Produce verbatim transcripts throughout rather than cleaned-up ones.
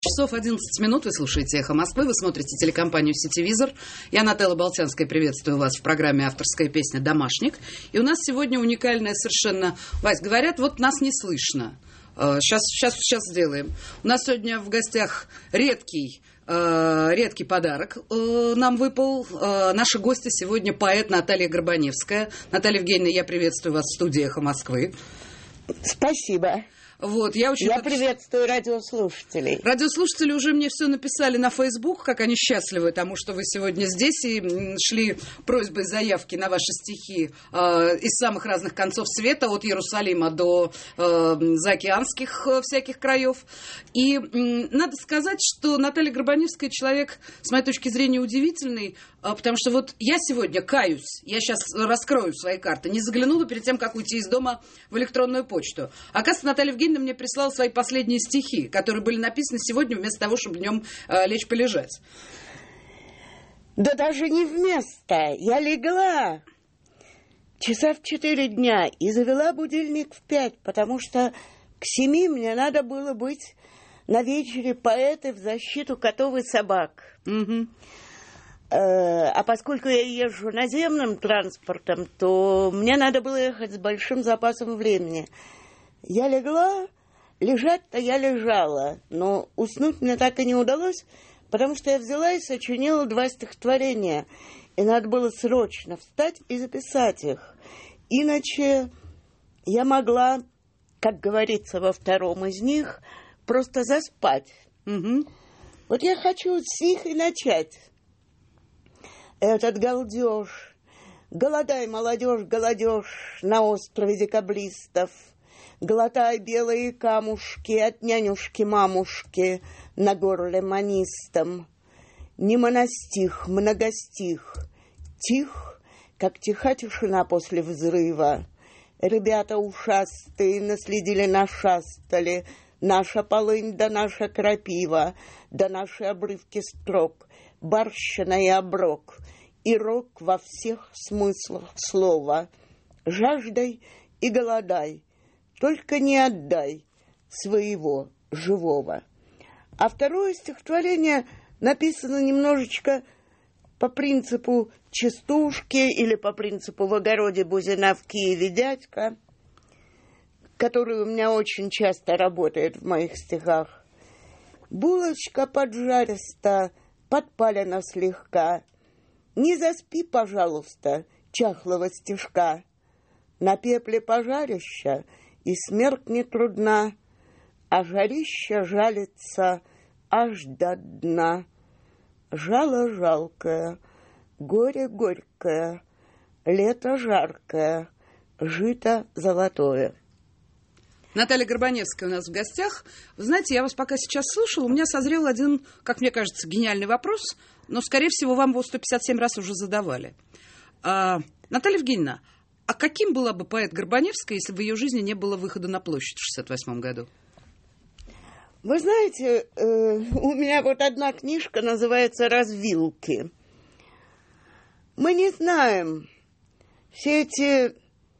Часов одиннадцать минут, вы слушаете «Эхо Москвы», вы смотрите телекомпанию «Сетевизор». Я Нателла Болтянская, приветствую вас в программе «Авторская песня. Домашник». И у нас сегодня уникальная совершенно... Вась, говорят, вот нас не слышно. Сейчас, сейчас, сейчас сделаем. У нас сегодня в гостях редкий, редкий подарок нам выпал. Наши гости сегодня поэт Наталья Горбаневская. Наталья Евгеньевна, я приветствую вас в студии «Эхо Москвы». Спасибо. Вот, я очень я рад... приветствую радиослушателей. Радиослушатели уже мне все написали на Facebook, как они счастливы тому, что вы сегодня здесь, и шли просьбы и заявки на ваши стихи э, из самых разных концов света, от Иерусалима до э, заокеанских э, всяких краев. И э, надо сказать, что Наталья Горбаневская человек, с моей точки зрения, удивительный, э, потому что вот я сегодня каюсь, я сейчас раскрою свои карты, не заглянула перед тем, как уйти из дома в электронную почту. Оказывается, Наталья Евгеньевна мне прислала свои последние стихи, которые были написаны сегодня вместо того, чтобы в нем э, лечь полежать. Да даже не вместо. Я легла часа в четыре дня и завела будильник в пять, потому что к семи мне надо было быть на вечере поэты в защиту котов и собак. Угу. А поскольку я езжу наземным транспортом, то мне надо было ехать с большим запасом времени. Я легла, лежать-то я лежала, но уснуть мне так и не удалось, потому что я взяла и сочинила два стихотворения, и надо было срочно встать и записать их. Иначе я могла, как говорится во втором из них, просто заспать. Угу. Вот я хочу с них и начать. Этот галдеж, голодай, молодежь, голодеж на острове декабристов, глотай белые камушки от нянюшки-мамушки на горле манистом. Не моностих, многостих, тих, как тиха тишина после взрыва. Ребята ушастые наследили, нашастали, наша полынь да наша крапива, да наши обрывки строк, барщина и оброк, и рок во всех смыслах слова. Жаждай и голодай, только не отдай своего живого. А второе стихотворение написано немножечко по принципу частушки или по принципу «В огороде Бузина, в Киеве дядька», который у меня очень часто работает в моих стихах. Булочка поджариста, подпалена слегка. Не заспи, пожалуйста, чахлого стишка. На пепле пожарища и смерть не трудна, а жарища жалится аж до дна. Жало жалкое, горе горькое, лето жаркое, жито золотое. Наталья Горбаневская у нас в гостях. Вы знаете, я вас пока сейчас слушала, у меня созрел один, как мне кажется, гениальный вопрос, но, скорее всего, вам его сто пятьдесят семь раз уже задавали. А, Наталья Евгеньевна, а каким была бы поэт Горбаневская, если бы в ее жизни не было выхода на площадь в шестьдесят восьмом году? Вы знаете, э, у меня вот одна книжка называется «Развилки». Мы не знаем. Все эти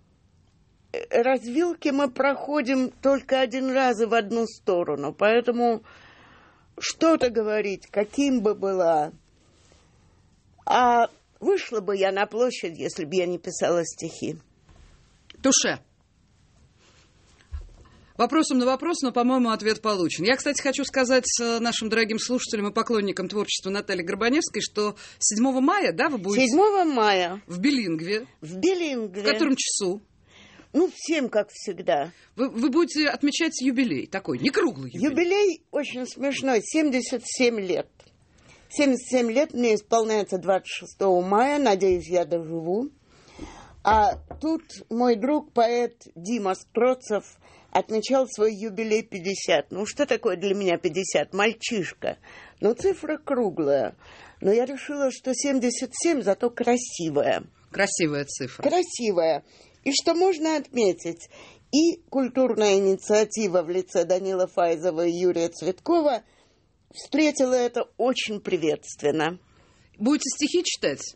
развилки мы проходим только один раз и в одну сторону. Поэтому что-то говорить, каким бы была. А вышла бы я на площадь, если бы я не писала стихи. Туше. Вопросом на вопрос, но, по-моему, ответ получен. Я, кстати, хочу сказать нашим дорогим слушателям и поклонникам творчества Натальи Горбаневской, что седьмого мая, да, вы будете... седьмого мая. В Билингве. В Билингве. В котором часу? Ну, всем, как всегда. Вы, вы будете отмечать юбилей такой, не круглый юбилей. Юбилей очень смешной, семьдесят семь лет. семьдесят семь лет мне исполняется двадцать шестого мая, надеюсь, я доживу. А тут мой друг, поэт Дима Строцев, отмечал свой юбилей пятьдесят. Ну, что такое для меня пятьдесят? Мальчишка. Ну, цифра круглая. Но я решила, что семьдесят семь зато красивая. Красивая цифра. Красивая. И что можно отметить, и культурная инициатива в лице Данила Файзова и Юрия Цветкова встретила это очень приветственно. Будете стихи читать?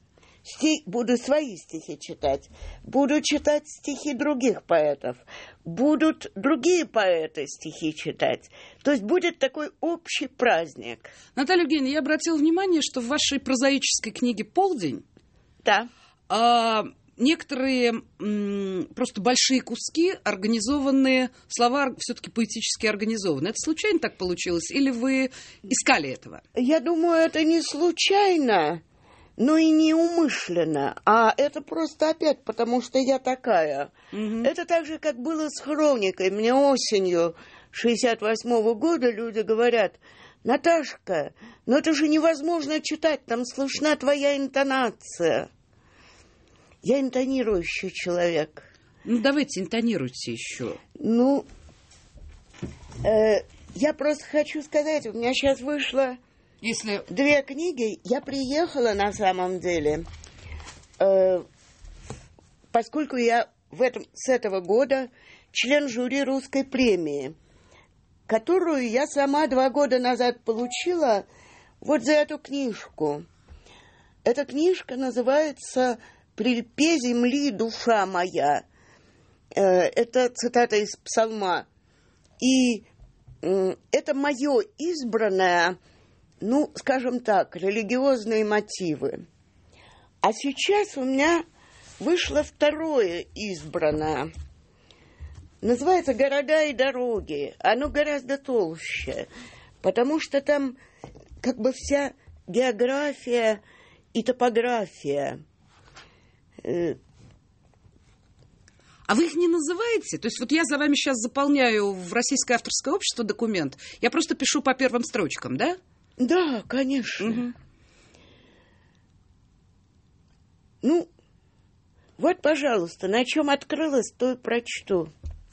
Стих, буду свои стихи читать, буду читать стихи других поэтов, будут другие поэты стихи читать. То есть будет такой общий праздник. Наталья Евгеньевна, я обратила внимание, что в вашей прозаической книге «Полдень» да. а, некоторые м, просто большие куски, организованные, слова все-таки поэтически организованы. Это случайно так получилось? Или вы искали этого? Я думаю, это не случайно. Но и не умышленно, а это просто опять, потому что я такая. Угу. Это так же, как было с хроникой. Мне осенью шестьдесят восьмого года люди говорят: Наташка, ну это же невозможно читать, там слышна твоя интонация. Я интонирующий человек. Ну, давайте интонируйте еще. Ну, э, я просто хочу сказать, у меня сейчас вышло... Если... Две книги. Я приехала на самом деле, э, поскольку я в этом, с этого года член жюри русской премии, которую я сама два года назад получила вот за эту книжку. Эта книжка называется «Прильпе земли, душа моя». Э, это цитата из Псалма. И э, это мое избранное... Ну, скажем так, религиозные мотивы. А сейчас у меня вышло второе избранное. Называется «Города и дороги». Оно гораздо толще, потому что там как бы вся география и топография. А вы их не называете? То есть вот я за вами сейчас заполняю в Российское авторское общество документ, я просто пишу по первым строчкам, да? Да, конечно. Угу. Ну, вот, пожалуйста, на чем открылось, то и прочту.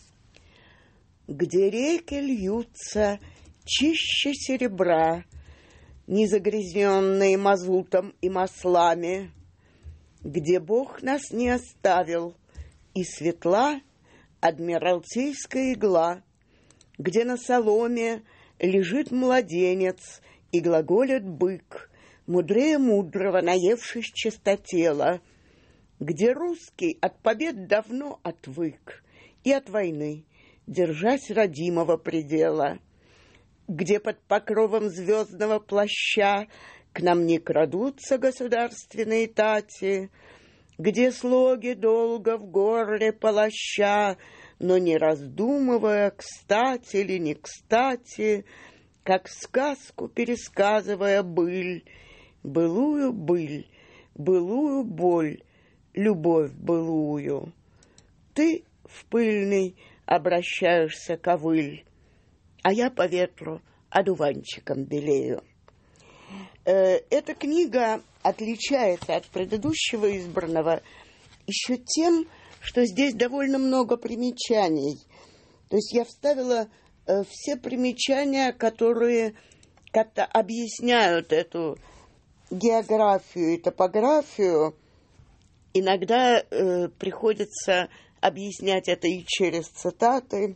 Где реки льются чище серебра, не загрязненные мазутом и маслами, где Бог нас не оставил, и светла адмиралтейская игла, где на соломе лежит младенец, и глаголит бык, мудрее мудрого, наевшись чистотела, где русский от побед давно отвык и от войны, держась родимого предела, где под покровом звездного плаща к нам не крадутся государственные тати, где слоги долго в горле полоща, но не раздумывая, кстати или не кстати, как сказку пересказывая быль, былую быль, былую боль, любовь былую. Ты в пыльный обращаешься ковыль, а я по ветру одуванчиком белею. Э, эта книга отличается от предыдущего избранного еще тем, что здесь довольно много примечаний. То есть я вставила все примечания, которые как-то объясняют эту географию и топографию. Иногда э, приходится объяснять это и через цитаты.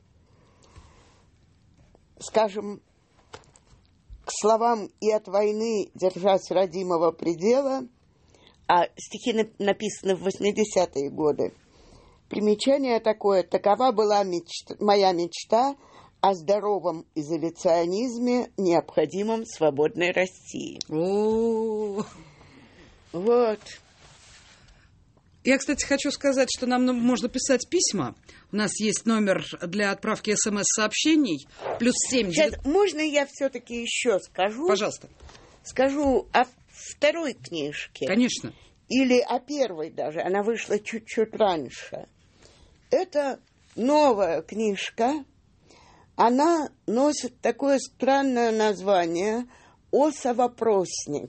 Скажем, к словам «и от войны держась родимого предела», а стихи написаны в восьмидесятые годы. Примечание такое: такова была мечта, моя мечта о здоровом изоляционизме, необходимом в свободной России. О-о-о. Вот. Я, кстати, хочу сказать, что нам можно писать письма. У нас есть номер для отправки смс-сообщений. Плюс семь. Сейчас, можно я все-таки еще скажу? Пожалуйста. Скажу о второй книжке. Конечно. Или о первой даже. Она вышла чуть-чуть раньше. Это новая книжка. Она носит такое странное название «Оса-вопросник».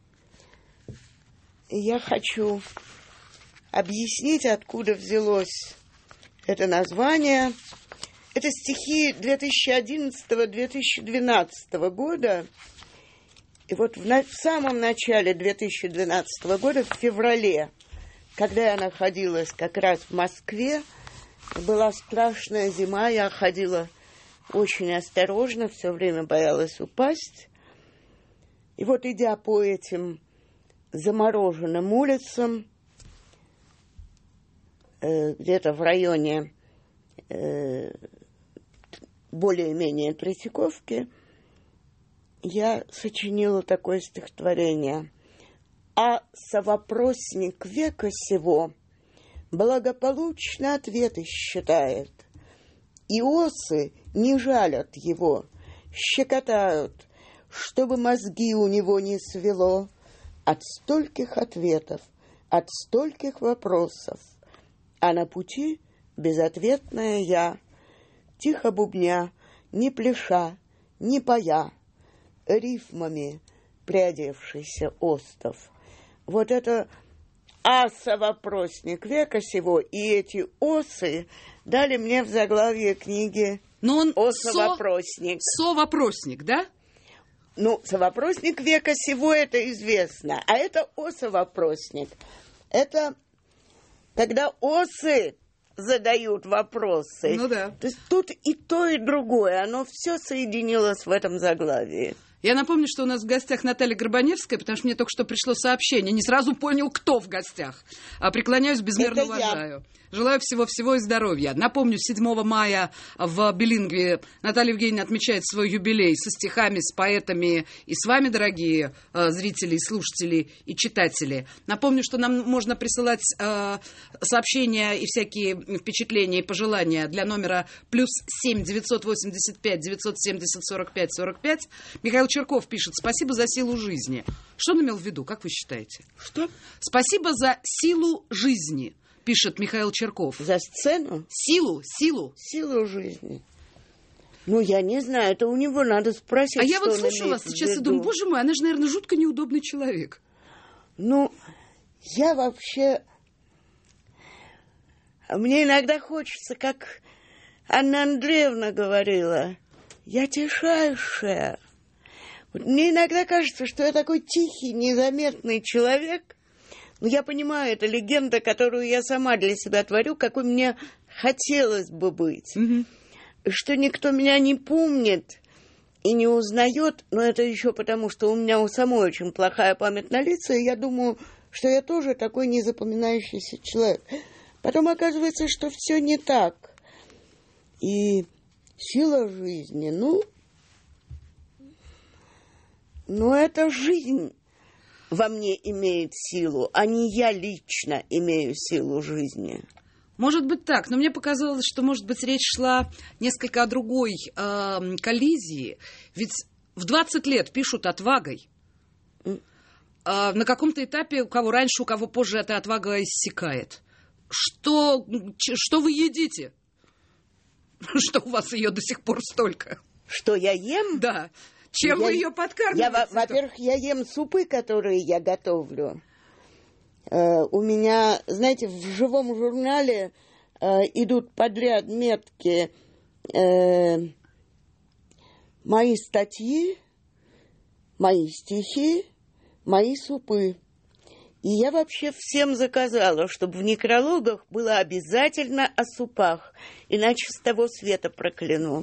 Я хочу объяснить, откуда взялось это название. Это стихи две тысячи одиннадцатого - две тысячи двенадцатого года. И вот в, на- в самом начале две тысячи двенадцатого года, в феврале, когда я находилась как раз в Москве, была страшная зима, я ходила очень осторожно, все время боялась упасть. И вот, идя по этим замороженным улицам, э, где-то в районе э, более-менее Третьяковки, я сочинила такое стихотворение. А совопросник века сего благополучно ответы считает, и осы не жалят его, щекотают, чтобы мозги у него не свело от стольких ответов, от стольких вопросов. А на пути безответная я, тихо бубня, не пляша, не поя, рифмами приодевшийся остов. Вот это аса-вопросник века сего, и эти осы дали мне в заглавие книги «Оса-вопросник». Со-вопросник, да? Ну, совопросник века сего, это известно. А это оса-вопросник. Это когда осы задают вопросы. Ну да. То есть тут и то, и другое. Оно все соединилось в этом заглавии. Я напомню, что у нас в гостях Наталья Горбаневская, потому что мне только что пришло сообщение. Не сразу понял, кто в гостях. А преклоняюсь, безмерно Это уважаю. Я. Желаю всего-всего и здоровья. Напомню, седьмого мая в Билингве Наталья Евгеньевна отмечает свой юбилей со стихами, с поэтами и с вами, дорогие э, зрители, слушатели и читатели. Напомню, что нам можно присылать э, сообщения и всякие впечатления и пожелания для номера плюс семь девятьсот восемьдесят пять девятьсот семьдесят сорок пять сорок пять. Михаил Черков пишет: спасибо за силу жизни. Что он имел в виду, как вы считаете? Что? Спасибо за силу жизни, пишет Михаил Черков. За сцену? Силу, силу. Силу жизни. Ну, я не знаю, это у него надо спросить. А я вот слушаю вас сейчас и думаю, боже мой, она же, наверное, жутко неудобный человек. Ну, я вообще... Мне иногда хочется, как Анна Андреевна говорила, я тишайшая. Вот мне иногда кажется, что я такой тихий, незаметный человек. Но я понимаю, это легенда, которую я сама для себя творю, какой мне хотелось бы быть. Mm-hmm. Что никто меня не помнит и не узнает, но это еще потому, что у меня у самой очень плохая память на лица, и я думаю, что я тоже такой незапоминающийся человек. Потом оказывается, что все не так. И сила жизни, ну, ну это жизнь во мне имеет силу, а не я лично имею силу жизни. Может быть так, но мне показалось, что, может быть, речь шла несколько о другой э, коллизии. Ведь в двадцать лет пишут отвагой. Mm. А на каком-то этапе у кого раньше, у кого позже эта отвага иссякает. Что, что вы едите? Что у вас ее до сих пор столько? Что я ем? Да. Чем я, вы ее подкармливаете? Я, во-первых, я ем супы, которые я готовлю. Uh, у меня, знаете, в живом журнале uh, идут подряд метки uh, мои статьи, мои стихи, мои супы. И я вообще всем заказала, чтобы в некрологах было обязательно о супах, иначе с того света прокляну.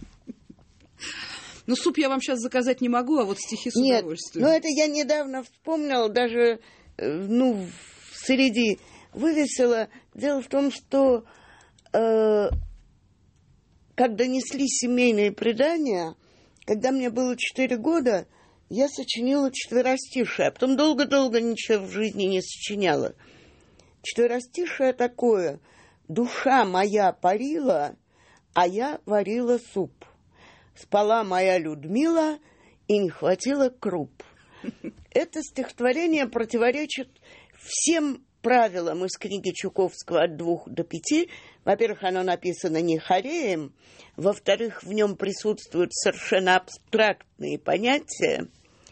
Ну, суп я вам сейчас заказать не могу, а вот стихи с Нет, удовольствием. Ну, это я недавно вспомнила, даже, ну, среди вывесила. Дело в том, что э, как донесли семейные предания, когда мне было четыре года, я сочинила четверостишее, а потом долго-долго ничего в жизни не сочиняла. Четверостишее такое: душа моя парила, а я варила суп. Спала моя Людмила, и не хватило круп. Это стихотворение противоречит всем правилам из книги Чуковского «От двух до пяти». Во-первых, оно написано не хореем. Во-вторых, в нем присутствуют совершенно абстрактные понятия.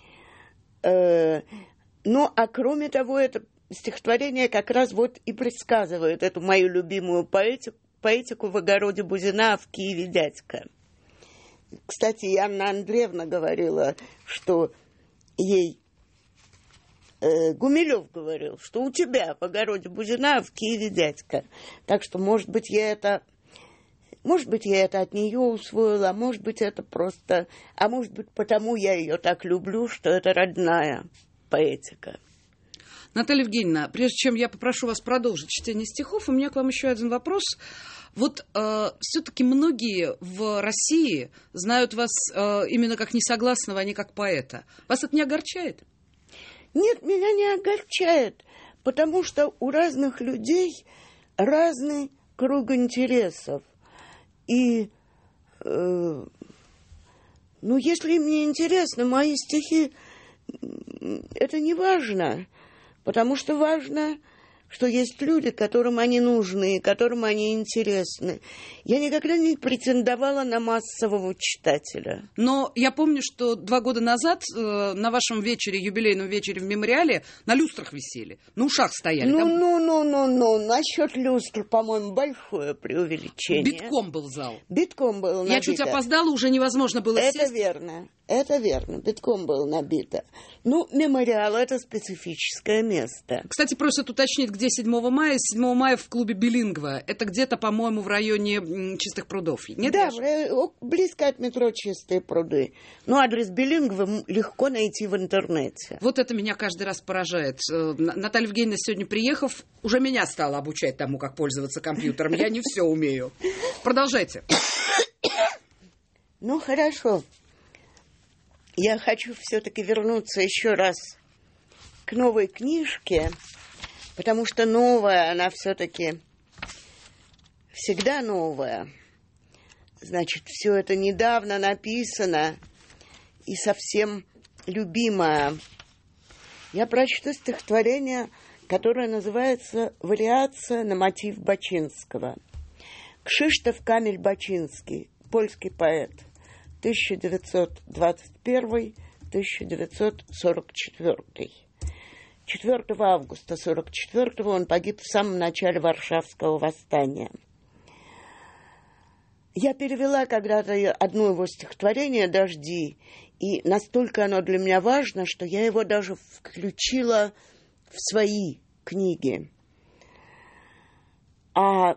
Ну, а кроме того, это стихотворение как раз вот и предсказывает эту мою любимую поэтику, поэтику в огороде Бузина, а в Киеве дядька. Кстати, и Анна Андреевна говорила, что ей э, Гумилев говорил, что у тебя в огороде Бузина, а в Киеве дядька. Так что, может быть, я это, может быть, я это от нее усвоила, а может быть, это просто, а может быть, потому я ее так люблю, что это родная поэтика. Наталья Евгеньевна, прежде чем я попрошу вас продолжить чтение стихов, у меня к вам еще один вопрос. Вот э, все-таки многие в России знают вас э, именно как несогласного, а не как поэта. Вас это не огорчает? Нет, меня не огорчает, потому что у разных людей разный круг интересов. И, э, ну, если мне интересны мои стихи, это не важно, потому что важно, что есть люди, которым они нужны, которым они интересны. Я никогда не претендовала на массового читателя. Но я помню, что два года назад э, на вашем вечере, юбилейном вечере в мемориале, на люстрах висели, на ушах стояли. Ну, Там... ну, ну, ну, ну, насчет люстр, по-моему, большое преувеличение. Битком был зал. Битком был набито. Я чуть опоздала, уже невозможно было Это сесть. верно. Это верно, битком было набито. Ну, мемориал – это специфическое место. Кстати, просят уточнить, где седьмого мая. седьмого мая в клубе «Билингва». Это где-то, по-моему, в районе м, Чистых прудов. Нет, да, даже? в рай- близко от метро Чистые пруды. Ну, адрес «Билингва» легко найти в интернете. Вот это меня каждый раз поражает. Э, Наталья Евгеньевна, сегодня приехав, уже меня стала обучать тому, как пользоваться компьютером. Я не все умею. Продолжайте. Ну, хорошо. Я хочу все-таки вернуться еще раз к новой книжке, потому что новая, она все-таки всегда новая. Значит, все это недавно написано и совсем любимое. Я прочту стихотворение, которое называется «Вариация на мотив Бачинского». Кшиштоф Камиль Бачинский, польский поэт, тысяча девятьсот двадцать первый — тысяча девятьсот сорок четвёртый. четвёртого августа сорок четвёртого он погиб в самом начале Варшавского восстания. Я перевела когда-то одно его стихотворение «Дожди», и настолько оно для меня важно, что я его даже включила в свои книги. А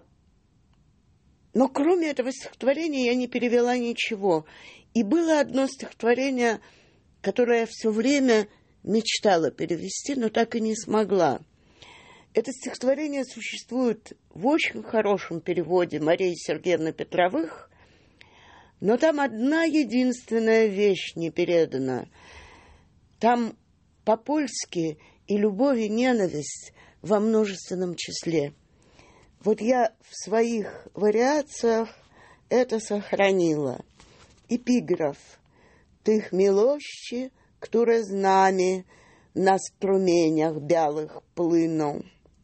Но кроме этого стихотворения я не перевела ничего. И было одно стихотворение, которое я все время мечтала перевести, но так и не смогла. Это стихотворение существует в очень хорошем переводе Марии Сергеевны Петровых, но там одна единственная вещь не передана. Там по-польски и любовь, и ненависть во множественном числе. Вот я в своих вариациях это сохранила. Эпиграф. «Тых милощі, które z nami на струменях белых плыну.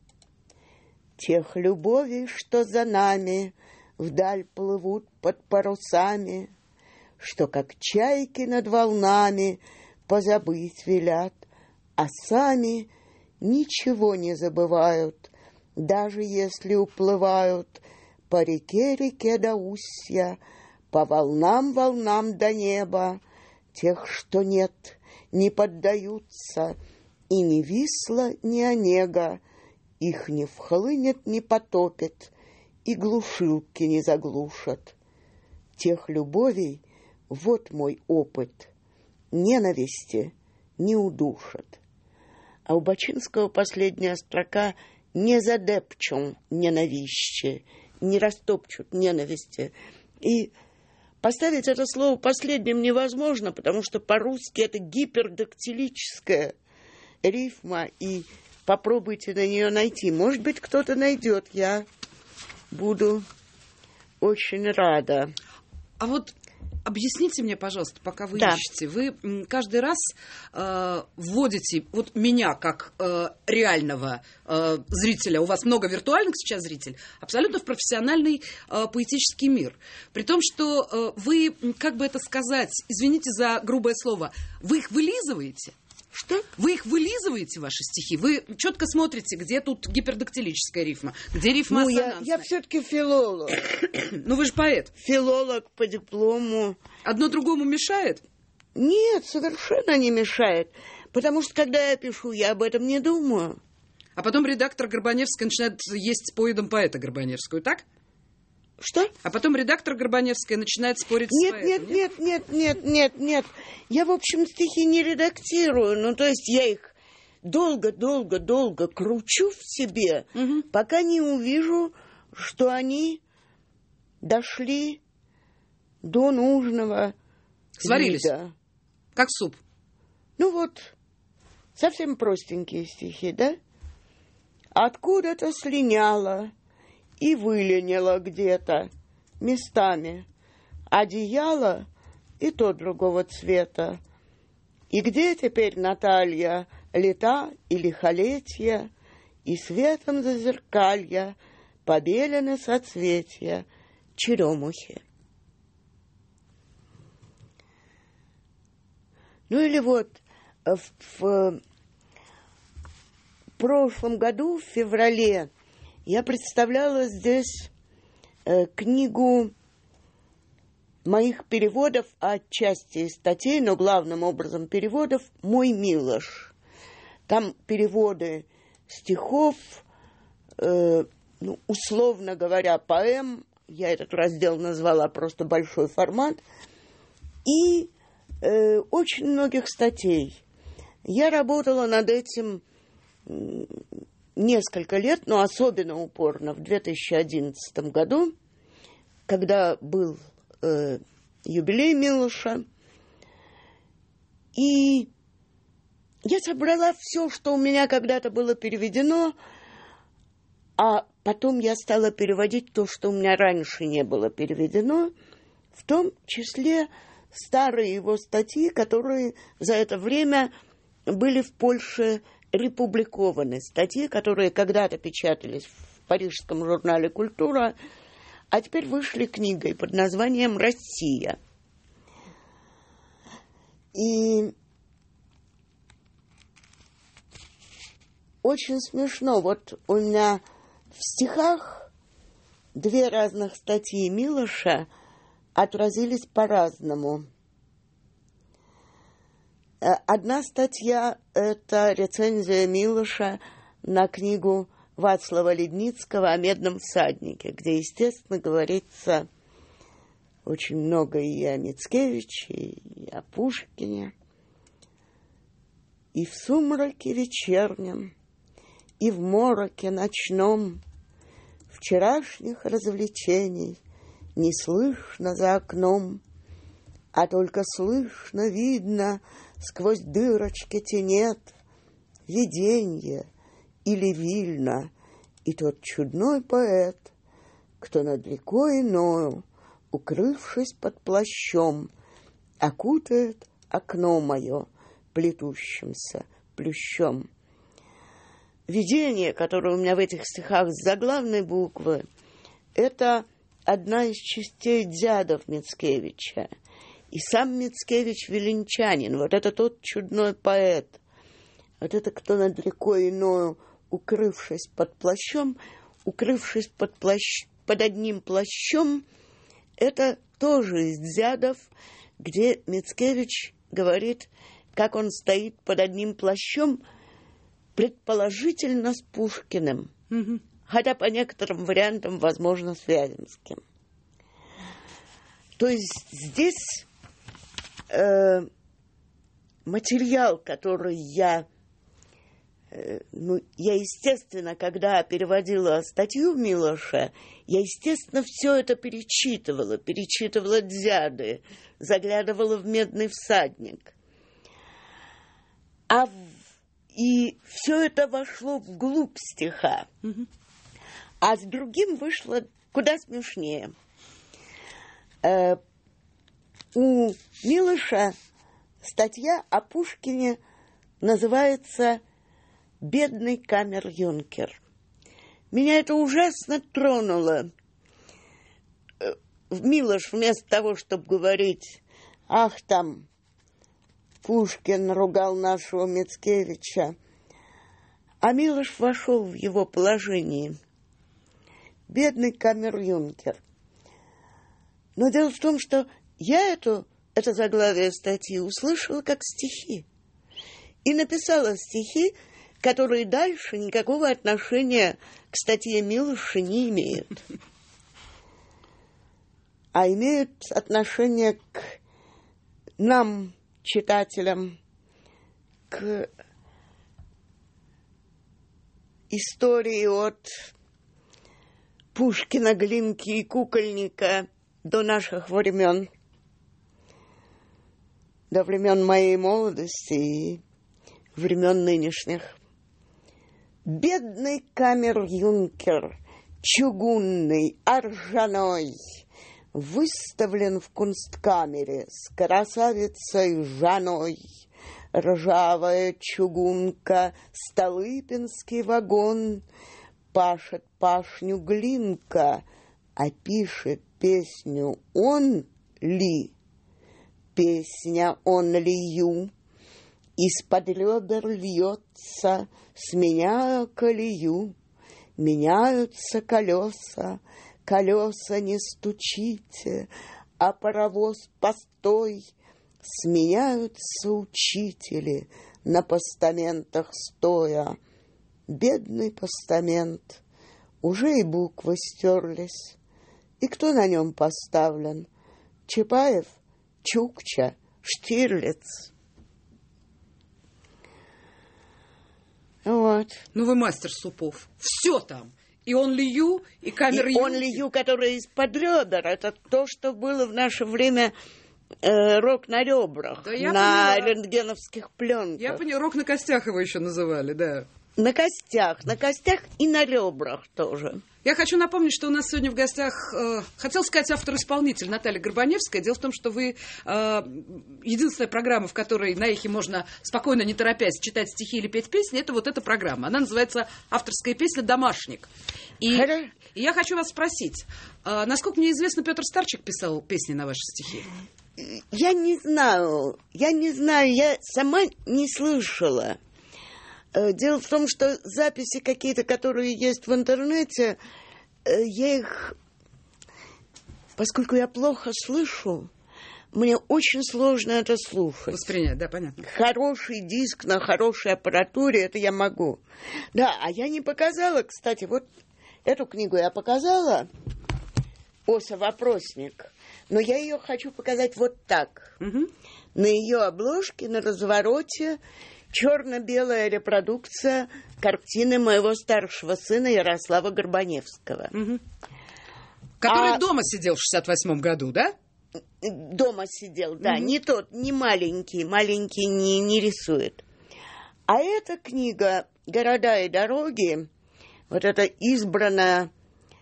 Тех любовей, что за нами вдаль плывут под парусами, что, как чайки над волнами, позабыть велят, а сами ничего не забывают, даже если уплывают по реке-реке до устья, по волнам-волнам до неба, тех, что нет, не поддаются, и ни висла, ни онега, их не вхлынет, не потопит, и глушилки не заглушат. Тех любовей, вот мой опыт, ненависти не удушат». А у Бачинского последняя строка: «Не задепчут ненависти, не растопчут ненависти». И поставить это слово последним невозможно, потому что по-русски это гипердактилическая рифма, и попробуйте на нее найти. Может быть, кто-то найдет, я буду очень рада. А вот объясните мне, пожалуйста, пока вы да. ищете, вы каждый раз э, вводите вот меня как э, реального э, зрителя, у вас много виртуальных сейчас зрителей, абсолютно в профессиональный э, поэтический мир. При том, что э, вы, как бы это сказать, извините за грубое слово, вы их вылизываете. Что? Вы их вылизываете, ваши стихи? Вы четко смотрите, где тут гипердактилическая рифма, где рифма ну, ассонансная? Я, я все-таки филолог. Ну, вы же поэт. Филолог по диплому. Одно другому мешает? Нет, совершенно не мешает. Потому что, когда я пишу, я об этом не думаю. А потом редактор Горбаневская начинает есть с поедом поэта Горбаневскую, так? Что? А потом редактор Горбаневская начинает спорить нет, с поэтом. Нет, нет, нет, нет, нет, нет. Я, в общем, стихи не редактирую. Ну, то есть я их долго-долго-долго кручу в себе, угу. пока не увижу, что они дошли до нужного Сварились, вида. Как суп. Ну вот, совсем простенькие стихи, да? Откуда-то слиняло и выленило где-то местами одеяло и то другого цвета. И где теперь Наталья, лета и лихолетья, и светом зазеркалья побелены соцветия черемухи. Ну или вот в, в прошлом году, в феврале, я представляла здесь э, книгу моих переводов, отчасти статей, но главным образом переводов «Мой Милош». Там переводы стихов, э, ну, условно говоря, поэм, я этот раздел назвала просто «Большой формат», и э, очень многих статей. Я работала над этим несколько лет, но особенно упорно в две тысячи одиннадцатом году, когда был э, юбилей Милоша. И я собрала все, что у меня когда-то было переведено, а потом я стала переводить то, что у меня раньше не было переведено, в том числе старые его статьи, которые за это время были в Польше републикованы. Статьи, которые когда-то печатались в парижском журнале «Культура», а теперь вышли книгой под названием «Россия». И очень смешно. Вот у меня в стихах две разных статьи Милоша отразились по-разному. Одна статья – это рецензия Милоша на книгу Вацлава Ледницкого о «Медном всаднике», где, естественно, говорится очень много и о Мицкевиче, и о Пушкине. И в сумраке вечернем, и в мороке ночном вчерашних развлечений не слышно за окном, а только слышно, видно сквозь дырочки тенет виденье или Вильна, и тот чудной поэт, кто над рекой иною, укрывшись под плащом, окутает окно мое плетущимся плющом. Видение, которое у меня в этих стихах с заглавной буквы, это одна из частей «Дзядов» Мицкевича. И сам Мицкевич веленчанин, вот это тот чудной поэт, вот это кто над рекой иною, укрывшись под плащом, укрывшись под, плащ, под одним плащом, это тоже из «Дзядов», где Мицкевич говорит, как он стоит под одним плащом, предположительно с Пушкиным, угу. хотя по некоторым вариантам, возможно, с Вяземским. То есть здесь э, материал, который я, э, ну, я, естественно, когда переводила статью Милоша, я, естественно, все это перечитывала, перечитывала «Дзяды», заглядывала в «Медный всадник». А в И все это вошло вглубь стиха. Mm-hmm. А с другим вышло куда смешнее. Э, у Милоша статья о Пушкине называется «Бедный камер-юнкер». Меня это ужасно тронуло. Милош вместо того, чтобы говорить, ах, там, Пушкин ругал нашего Мицкевича, а Милош вошел в его положение. Бедный камер-юнкер. Но дело в том, что я эту, это заглавие статьи услышала как стихи. И написала стихи, которые дальше никакого отношения к статье Милоша не имеют. А имеют отношение к нам, читателям, к истории от Пушкина, Глинки и Кукольника до наших времен, до времен моей молодости и времен нынешних. Бедный камер-юнкер, чугунный, ржаной, выставлен в кунсткамере с красавицей Жаной. Ржавая чугунка, столыпинский вагон, пашет пашню Глинка, а пишет песню он ли? Песня он лью, из-под ребер льется, сменяя колею. Меняются колеса, колеса не стучите, а паровоз постой. Сменяются учители на постаментах стоя. Бедный постамент, уже и буквы стерлись. И кто на нем поставлен? Чапаев, Чукча, Штирлиц. Вот. Ну вы мастер супов. Все там. И он лью, и камер И он лью, который из-под ребер. Это то, что было в наше время э, рок на ребрах, да на поняла. рентгеновских пленках. Я поняла, рок на костях его еще называли, да. На костях, на костях и на ребрах тоже. Я хочу напомнить, что у нас сегодня в гостях, э, хотел сказать, автор-исполнитель Наталья Горбаневская. Дело в том, что вы э, единственная программа, в которой на эхе можно спокойно, не торопясь, читать стихи или петь песни, это вот эта программа. Она называется «Авторская песня «Домашник». И, и я хочу вас спросить, э, насколько мне известно, Петр Старчик писал песни на ваши стихи? Я не знаю, я не знаю, я сама не слышала. Дело в том, что записи какие-то, которые есть в интернете, я их, поскольку я плохо слышу, мне очень сложно это слушать. Воспринять, да, понятно. Хороший диск на хорошей аппаратуре, это я могу. Да, а я не показала, кстати, вот эту книгу я показала, «Оса вопросник», но я ее хочу показать вот так. Угу. На ее обложке, на развороте, черно-белая репродукция картины моего старшего сына Ярослава Горбаневского. Угу. Который а... дома сидел в шестьдесят восьмом году, да? Дома сидел, да. Угу. Не тот, не маленький. Маленький не, не рисует. А эта книга «Города и дороги», вот это избрана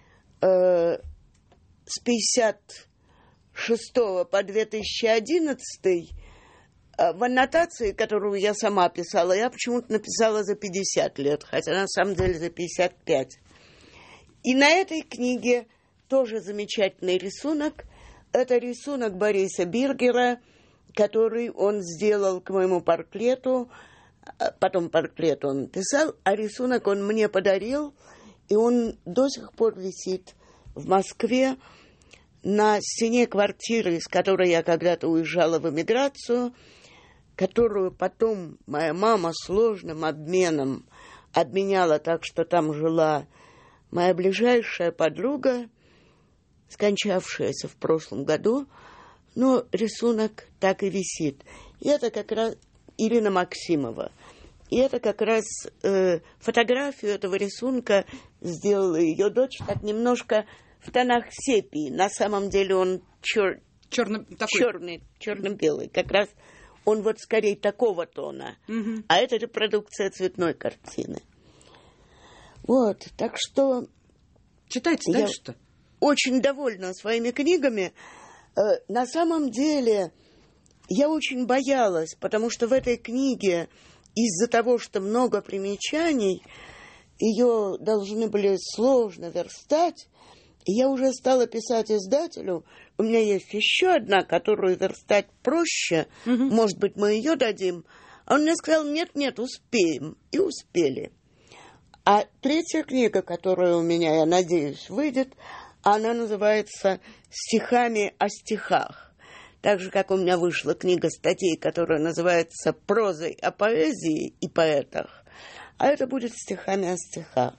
э, с пятьдесят шестого по две тысячи одиннадцатый, в аннотации, которую я сама писала, я почему-то написала за пятьдесят лет, хотя на самом деле за пятьдесят пять. И на этой книге тоже замечательный рисунок. Это рисунок Бориса Биргера, который он сделал к моему портрету. Потом портрет он писал, а рисунок он мне подарил, и он до сих пор висит в Москве на стене квартиры, из которой я когда-то уезжала в эмиграцию, которую потом моя мама сложным обменом обменяла так, что там жила моя ближайшая подруга, скончавшаяся в прошлом году, но рисунок так и висит. И это как раз Ирина Максимова. И это как раз э, фотографию этого рисунка сделала ее дочь, так немножко в тонах сепии. На самом деле он чер... Черно... черный, черно-белый. Как раз он вот скорее такого тона. Угу. А это репродукция цветной картины. Вот, так что... Читайте дальше-то. Очень довольна своими книгами. Э, на самом деле, я очень боялась, потому что в этой книге из-за того, что много примечаний, ее должны были сложно верстать. И я уже стала писать издателю. У меня есть еще одна, которую верстать проще. Угу. Может быть, мы ее дадим. А он мне сказал, нет-нет, успеем. И успели. А третья книга, которая у меня, я надеюсь, выйдет, она называется «Стихами о стихах». Так же, как у меня вышла книга статей, которая называется «Прозой о поэзии и поэтах». А это будет «Стихами о стихах».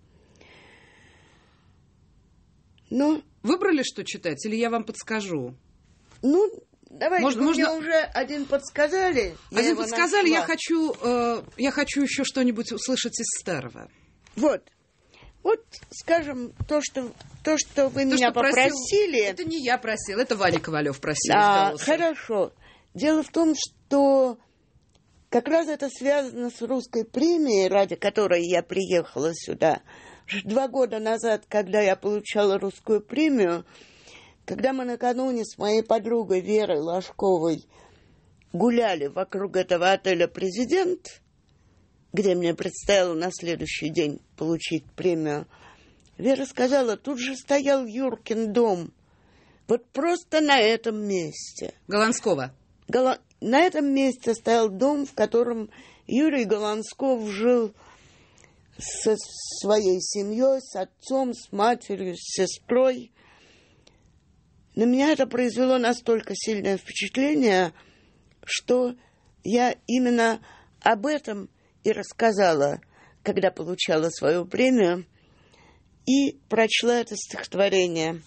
Ну, выбрали, что читать, или я вам подскажу? Ну, давайте, Может, вы можно... мне уже один подсказали. Один подсказали, я хочу, э, я хочу еще что-нибудь услышать из старого. Вот. Вот, скажем, то, что, то, что вы то, меня что попросили... Просил, это не я просил, это Ваня Ковалев просил. А, хорошо. Дело в том, что как раз это связано с русской премией, ради которой я приехала сюда. Два года назад, когда я получала русскую премию, когда мы накануне с моей подругой Верой Ложковой гуляли вокруг этого отеля «Президент», где мне предстояло на следующий день получить премию, Вера сказала, тут же стоял Юркин дом. Вот просто на этом месте. Голландского. Голо... На этом месте стоял дом, в котором Юрий Голландсков жил со своей семьей, с отцом, с матерью, с сестрой. На меня это произвело настолько сильное впечатление, что я именно об этом и рассказала, когда получала свою премию, и прочла это стихотворение,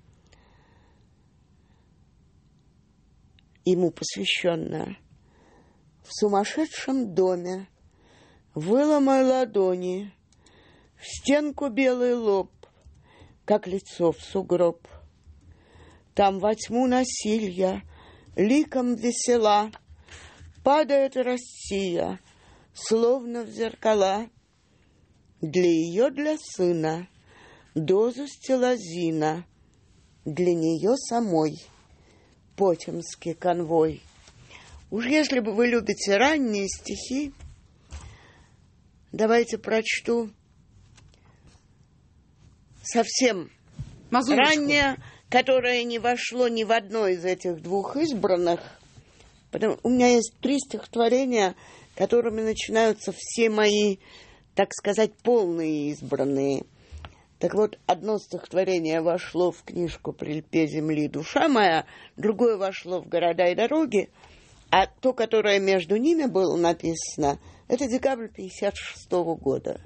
ему посвященное. В сумасшедшем доме выломай ладони, в стенку белый лоб, как лицо в сугроб. Там во тьму насилья, ликом весела, падает Россия, словно в зеркала. Для ее, для сына, дозу стелазина, для нее самой потемский конвой. Уж если бы вы любите ранние стихи, давайте прочту совсем Мазурочку. Раннее, которое не вошло ни в одно из этих двух избранных. Потому, у меня есть три стихотворения, которыми начинаются все мои, так сказать, полные избранные. Так вот, одно стихотворение вошло в книжку «Прельпе земли, душа моя», другое вошло в «Города и дороги», а то, которое между ними было написано, это декабрь пятьдесят шестого года.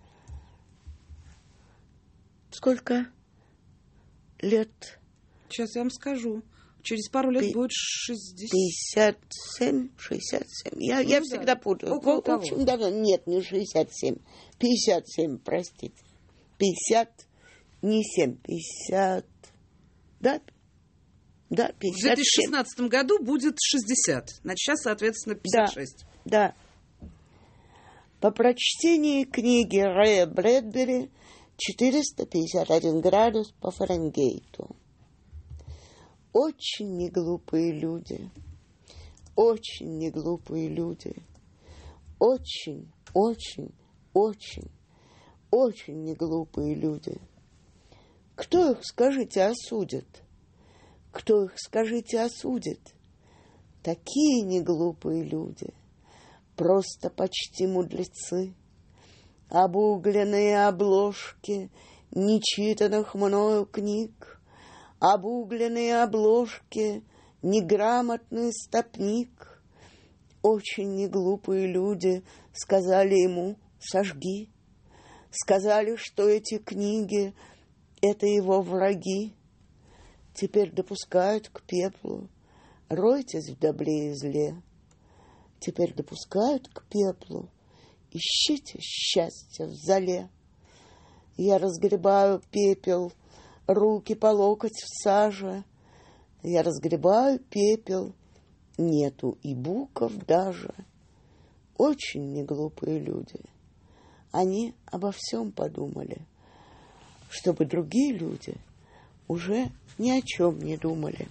Сколько лет? Сейчас я вам скажу. Через пару лет Пи- будет шестьдесят. пятьдесят семь, шестьдесят семь. Я, Ну я да, всегда путаю. около В, в того. общем, давно. Нет, не шестьдесят семь. пятьдесят семь, простите. пятьдесят, не семь, пятьдесят. Да? Да, В пятьдесят семь. две тысячи шестнадцатом году будет шестьдесят. Значит, сейчас, соответственно, пятьдесят шесть. Да. По прочтении книги Рэя Брэдбери четыреста пятьдесят один градус по Фаренгейту. Очень неглупые люди. Очень неглупые люди. Очень, очень, очень, очень неглупые люди. Кто их, скажите, осудит? Кто их, скажите, осудит? Такие неглупые люди. Просто почти мудрецы. Обугленные обложки нечитанных мною книг. Обугленные обложки, неграмотный стопник. Очень неглупые люди сказали ему «сожги». Сказали, что эти книги — это его враги. Теперь допускают к пеплу. Ройтесь в добре и зле. Теперь допускают к пеплу. Ищите счастья в золе. Я разгребаю пепел, руки по локоть в саже. Я разгребаю пепел, нету и букв даже. Очень неглупые люди. Они обо всем подумали, чтобы другие люди уже ни о чем не думали.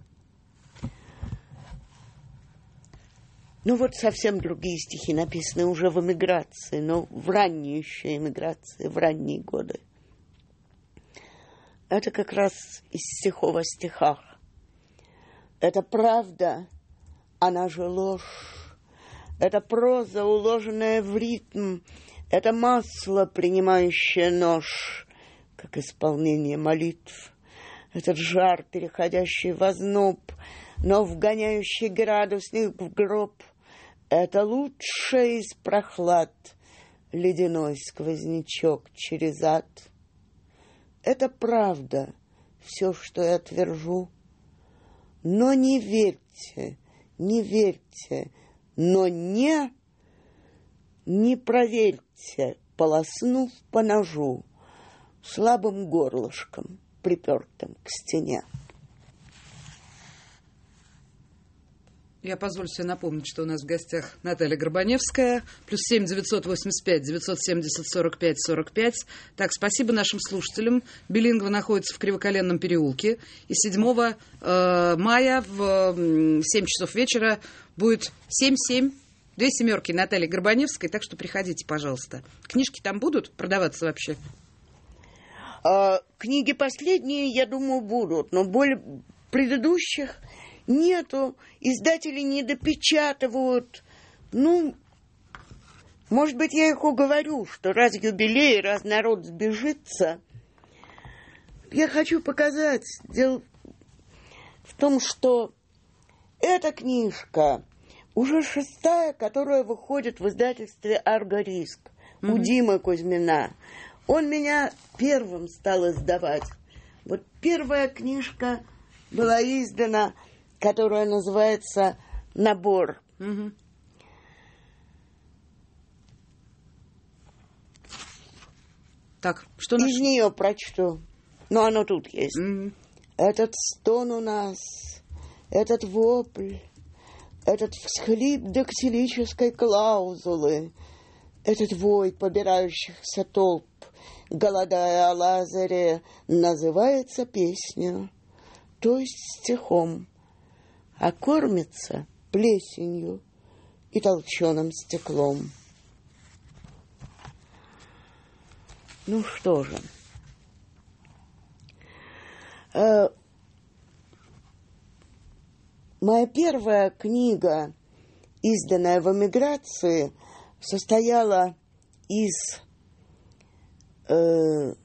Ну вот совсем другие стихи написаны уже в эмиграции, но в ранней еще эмиграции, в ранние годы. Это как раз из стихов о стихах. Это правда, она же ложь. Это проза, уложенная в ритм. Это масло, принимающее нож, как исполнение молитв. Этот жар, переходящий в озноб, но вгоняющий градусник в гроб. Это лучшее из прохлад, ледяной сквознячок через ад. Это правда, все, что я твержу. Но не верьте, не верьте, но не, не проверьте, полоснув по ножу слабым горлышком, припертым к стене. Я позволю себе напомнить, что у нас в гостях Наталья Горбаневская, плюс семь девятьсот восемьдесят пять девятьсот семьдесят сорок пять сорок пять. Так, спасибо нашим слушателям. Билингва находится в Кривоколенном переулке. И седьмого э, мая в э, семь часов вечера будет семь-семь, две семерки Натальи Горбаневской, так что приходите, пожалуйста. Книжки там будут продаваться вообще? А, книги последние, я думаю, будут, но более предыдущих нету, издатели не допечатывают. Ну, может быть, я их уговорю, что раз юбилей, раз народ сбежится. Я хочу показать. Дело в том, что эта книжка уже шестая, которая выходит в издательстве «Арго-Риск» mm-hmm. у Димы Кузьмина. Он меня первым стал издавать. Вот первая книжка была издана, которая называется «Набор». Угу. Так, что Из наш... нее прочту, но оно тут есть. Угу. Этот стон у нас, этот вопль, этот всхлип дактилической клаузулы, этот вой побирающихся толп, голодая о Лазаре, называется песню, то есть стихом, а кормится плесенью и толченым стеклом. Ну что же, э, моя первая книга, изданная в эмиграции, состояла из э,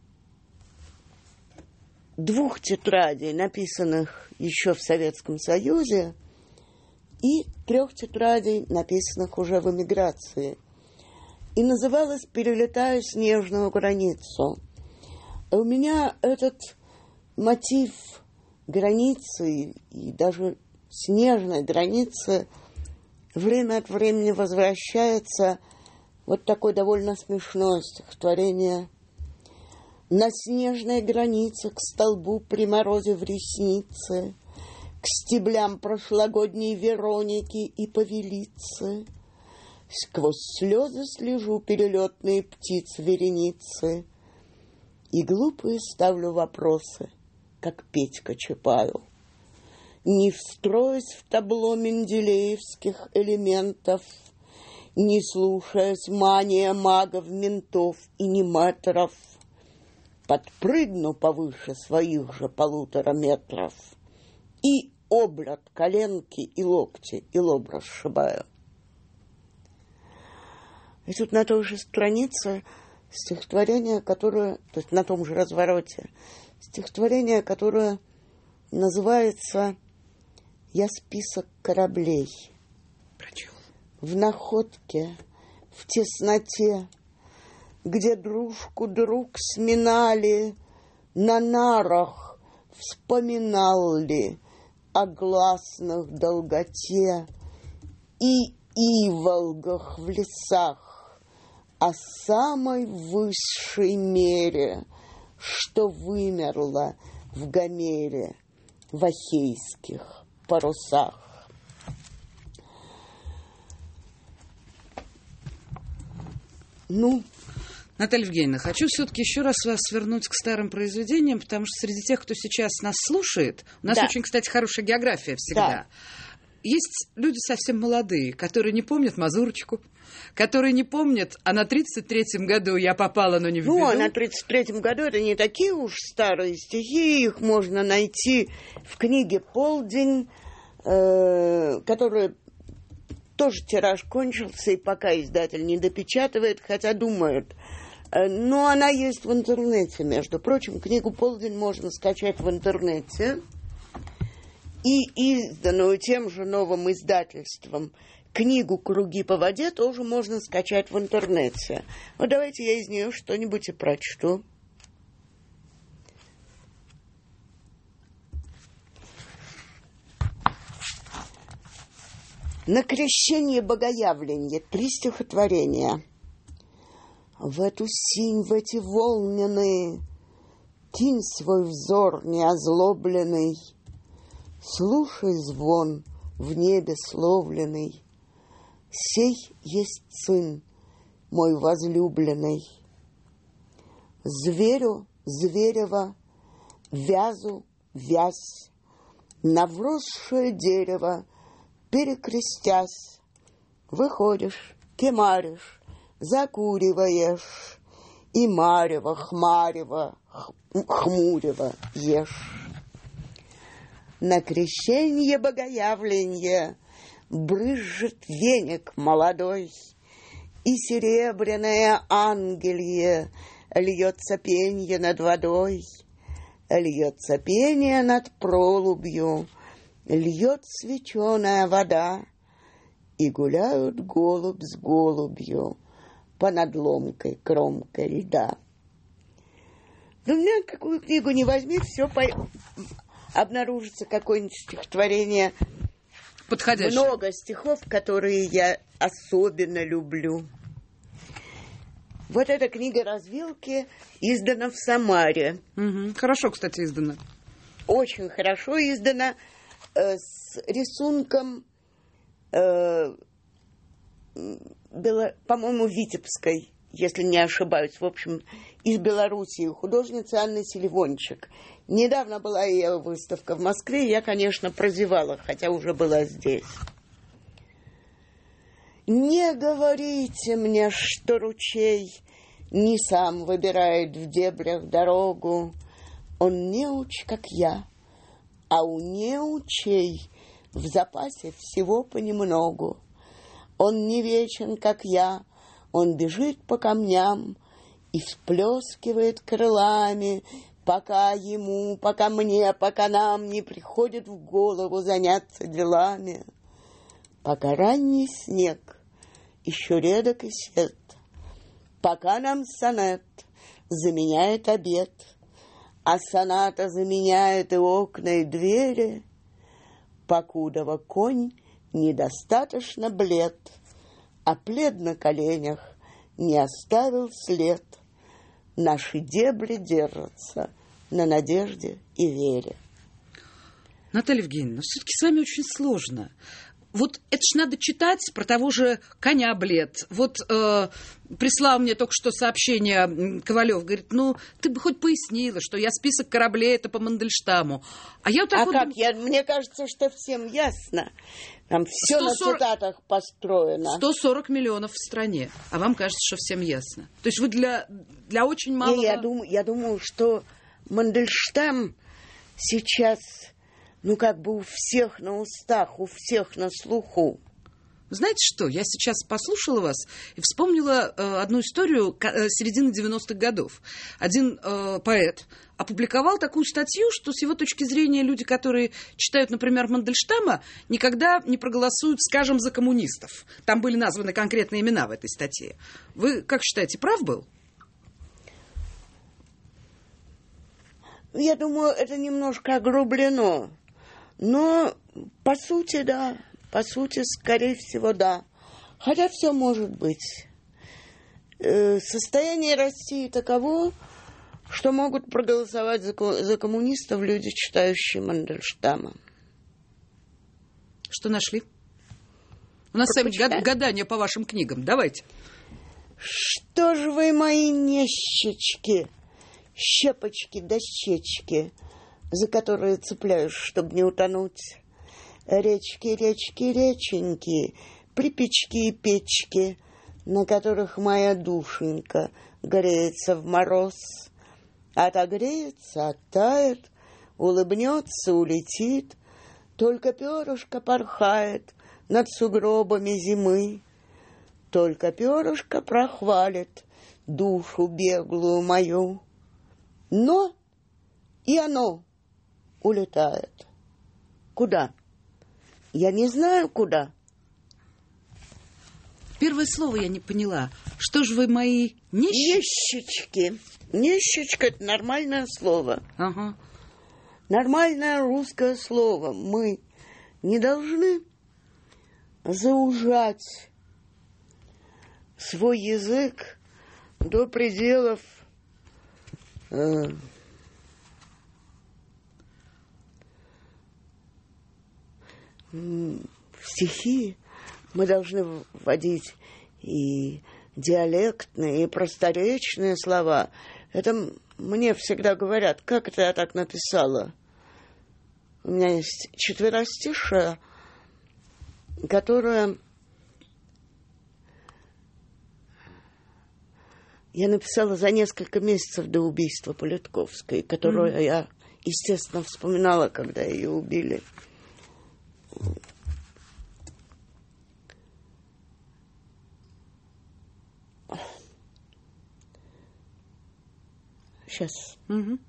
двух тетрадей, написанных еще в Советском Союзе, и трех тетрадей, написанных уже в эмиграции. И называлась «Перелетая снежную границу». И у меня этот мотив границы и даже снежной границы время от времени возвращается. Вот такое довольно смешное стихотворение. На снежной границе к столбу при морозе в реснице, к стеблям прошлогодней Вероники и повелицы, сквозь слезы слежу перелетные птиц вереницы и глупые ставлю вопросы, как Петька Чапаю. Не встроясь в табло менделеевских элементов, не слушаясь мания магов-ментов и нематоров, подпрыгну повыше своих же полутора метров и облет коленки и локти и лоб расшибаю. И тут на той же странице стихотворение, которое, то есть на том же развороте, стихотворение, которое называется «Я список кораблей». Прочел. В находке, в тесноте, где дружку друг сминали, на нарах вспоминал ли о гласных долготе и иволгах в лесах, о самой высшей мере, что вымерла в Гомере в ахейских парусах. Ну, Наталья Евгеньевна, хочу все-таки еще раз вас вернуть к старым произведениям, потому что среди тех, кто сейчас нас слушает, у нас да. очень, кстати, хорошая география всегда. Да. Есть люди совсем молодые, которые не помнят «Мазурочку», которые не помнят, а на тридцать третьем году я попала, но не в беду. Ну, а на тридцать третьем году это не такие уж старые стихи, их можно найти в книге «Полдень», э, которая тоже тираж кончился, и пока издатель не допечатывает, хотя думают. Но она есть в интернете, между прочим. Книгу «Полдень» можно скачать в интернете. И изданную тем же новым издательством книгу «Круги по воде» тоже можно скачать в интернете. Вот давайте я из нее что-нибудь и прочту. На крещение Богоявленье три стихотворения. В эту синь, в эти волненные, кинь свой взор неозлобленный, слушай звон в небе словленный. Сей есть сын мой возлюбленный. Зверю зверево, вязу вязь, на вросшее дерево перекрестясь, выходишь, кемаришь, закуриваешь, и марево, хмарево, хмурево ешь. На крещенье богоявленье брызжет веник молодой, и серебряное ангелье льется пенье над водой, льется пение над пролубью, льет свеченая вода, и гуляют голубь с голубью по надломкой кромкой льда. Ну, у меня какую книгу не возьми, все по... обнаружится какое-нибудь стихотворение. Подходящее. Много стихов, которые я особенно люблю. Вот эта книга «Развилки» издана в Самаре. Угу. Хорошо, кстати, издана. Очень хорошо издана, э, с рисунком, э, бело, по-моему, Витебской, если не ошибаюсь. В общем, из Белоруссии, художница Анна Селивончик. Недавно была ее выставка в Москве, я, конечно, прозевала, хотя уже была здесь. Не говорите мне, что ручей не сам выбирает в дебрях дорогу. Он неуч, как я, а у неучей в запасе всего понемногу. Он не вечен, как я, он бежит по камням и всплескивает крылами, пока ему, пока мне, пока нам не приходит в голову заняться делами. Пока ранний снег еще редок и сед, пока нам сонет заменяет обед, а соната заменяет и окна, и двери, покудова конь недостаточно блед, а плед на коленях не оставил след. Наши дебри держатся на надежде и вере. Наталья Евгеньевна, все-таки с вами очень сложно. Вот это ж надо читать про того же коня блед. Вот э, прислал мне только что сообщение Ковалев, говорит, ну, ты бы хоть пояснила, что я список кораблей, это по Мандельштаму. А я вот так а вот... как? Я, мне кажется, что всем ясно. Там все сто сорок... на цитатах построено. сто сорок миллионов в стране. А вам кажется, что всем ясно. То есть вы для, для очень малого... Не, я, думаю, я думаю, что Мандельштам сейчас... Ну, как бы у всех на устах, у всех на слуху. Знаете что, я сейчас послушала вас и вспомнила э, одну историю э, середины девяностых годов. Один э, поэт опубликовал такую статью, что с его точки зрения люди, которые читают, например, Мандельштама, никогда не проголосуют, скажем, за коммунистов. Там были названы конкретные имена в этой статье. Вы как считаете, прав был? Я думаю, это немножко огрублено. Но, по сути, да. По сути, скорее всего, да. Хотя все может быть. Э, состояние России таково, что могут проголосовать за, за коммунистов люди, читающие Мандельштама. Что нашли? У нас с вами гад- гадание по вашим книгам. Давайте. Что ж вы, мои нещечки, щепочки, дощечки, за которые цепляюсь, чтобы не утонуть. Речки, речки, реченьки, припечки и печки, на которых моя душенька греется в мороз. Отогреется, оттает, улыбнется, улетит, только перышко порхает над сугробами зимы. Только перышко прохвалит душу беглую мою. Но и оно улетает. Куда? Я не знаю, куда. Первое слово я не поняла. Что ж вы мои нещечки? Нещечки. Нещечка – это нормальное слово. Ага. Нормальное русское слово. Мы не должны заужать свой язык до пределов э, в стихи мы должны вводить и диалектные, и просторечные слова. Это мне всегда говорят, как это я так написала. У меня есть четверостишее, которое я написала за несколько месяцев до убийства Политковской, которую mm-hmm. я, естественно, вспоминала, когда ее убили. Сейчас. Mm-hmm.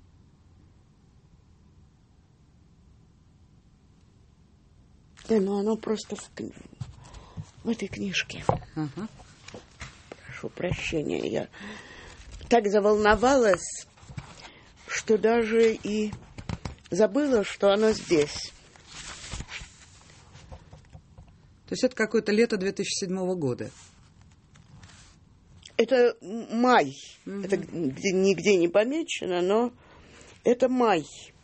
Да, ну оно просто в, в этой книжке. Uh-huh. Прошу прощения, я так заволновалась, что даже и забыла, что оно здесь. То есть это какое-то лето две тысячи седьмого года? Это май. Uh-huh. Это нигде не помечено, но это май.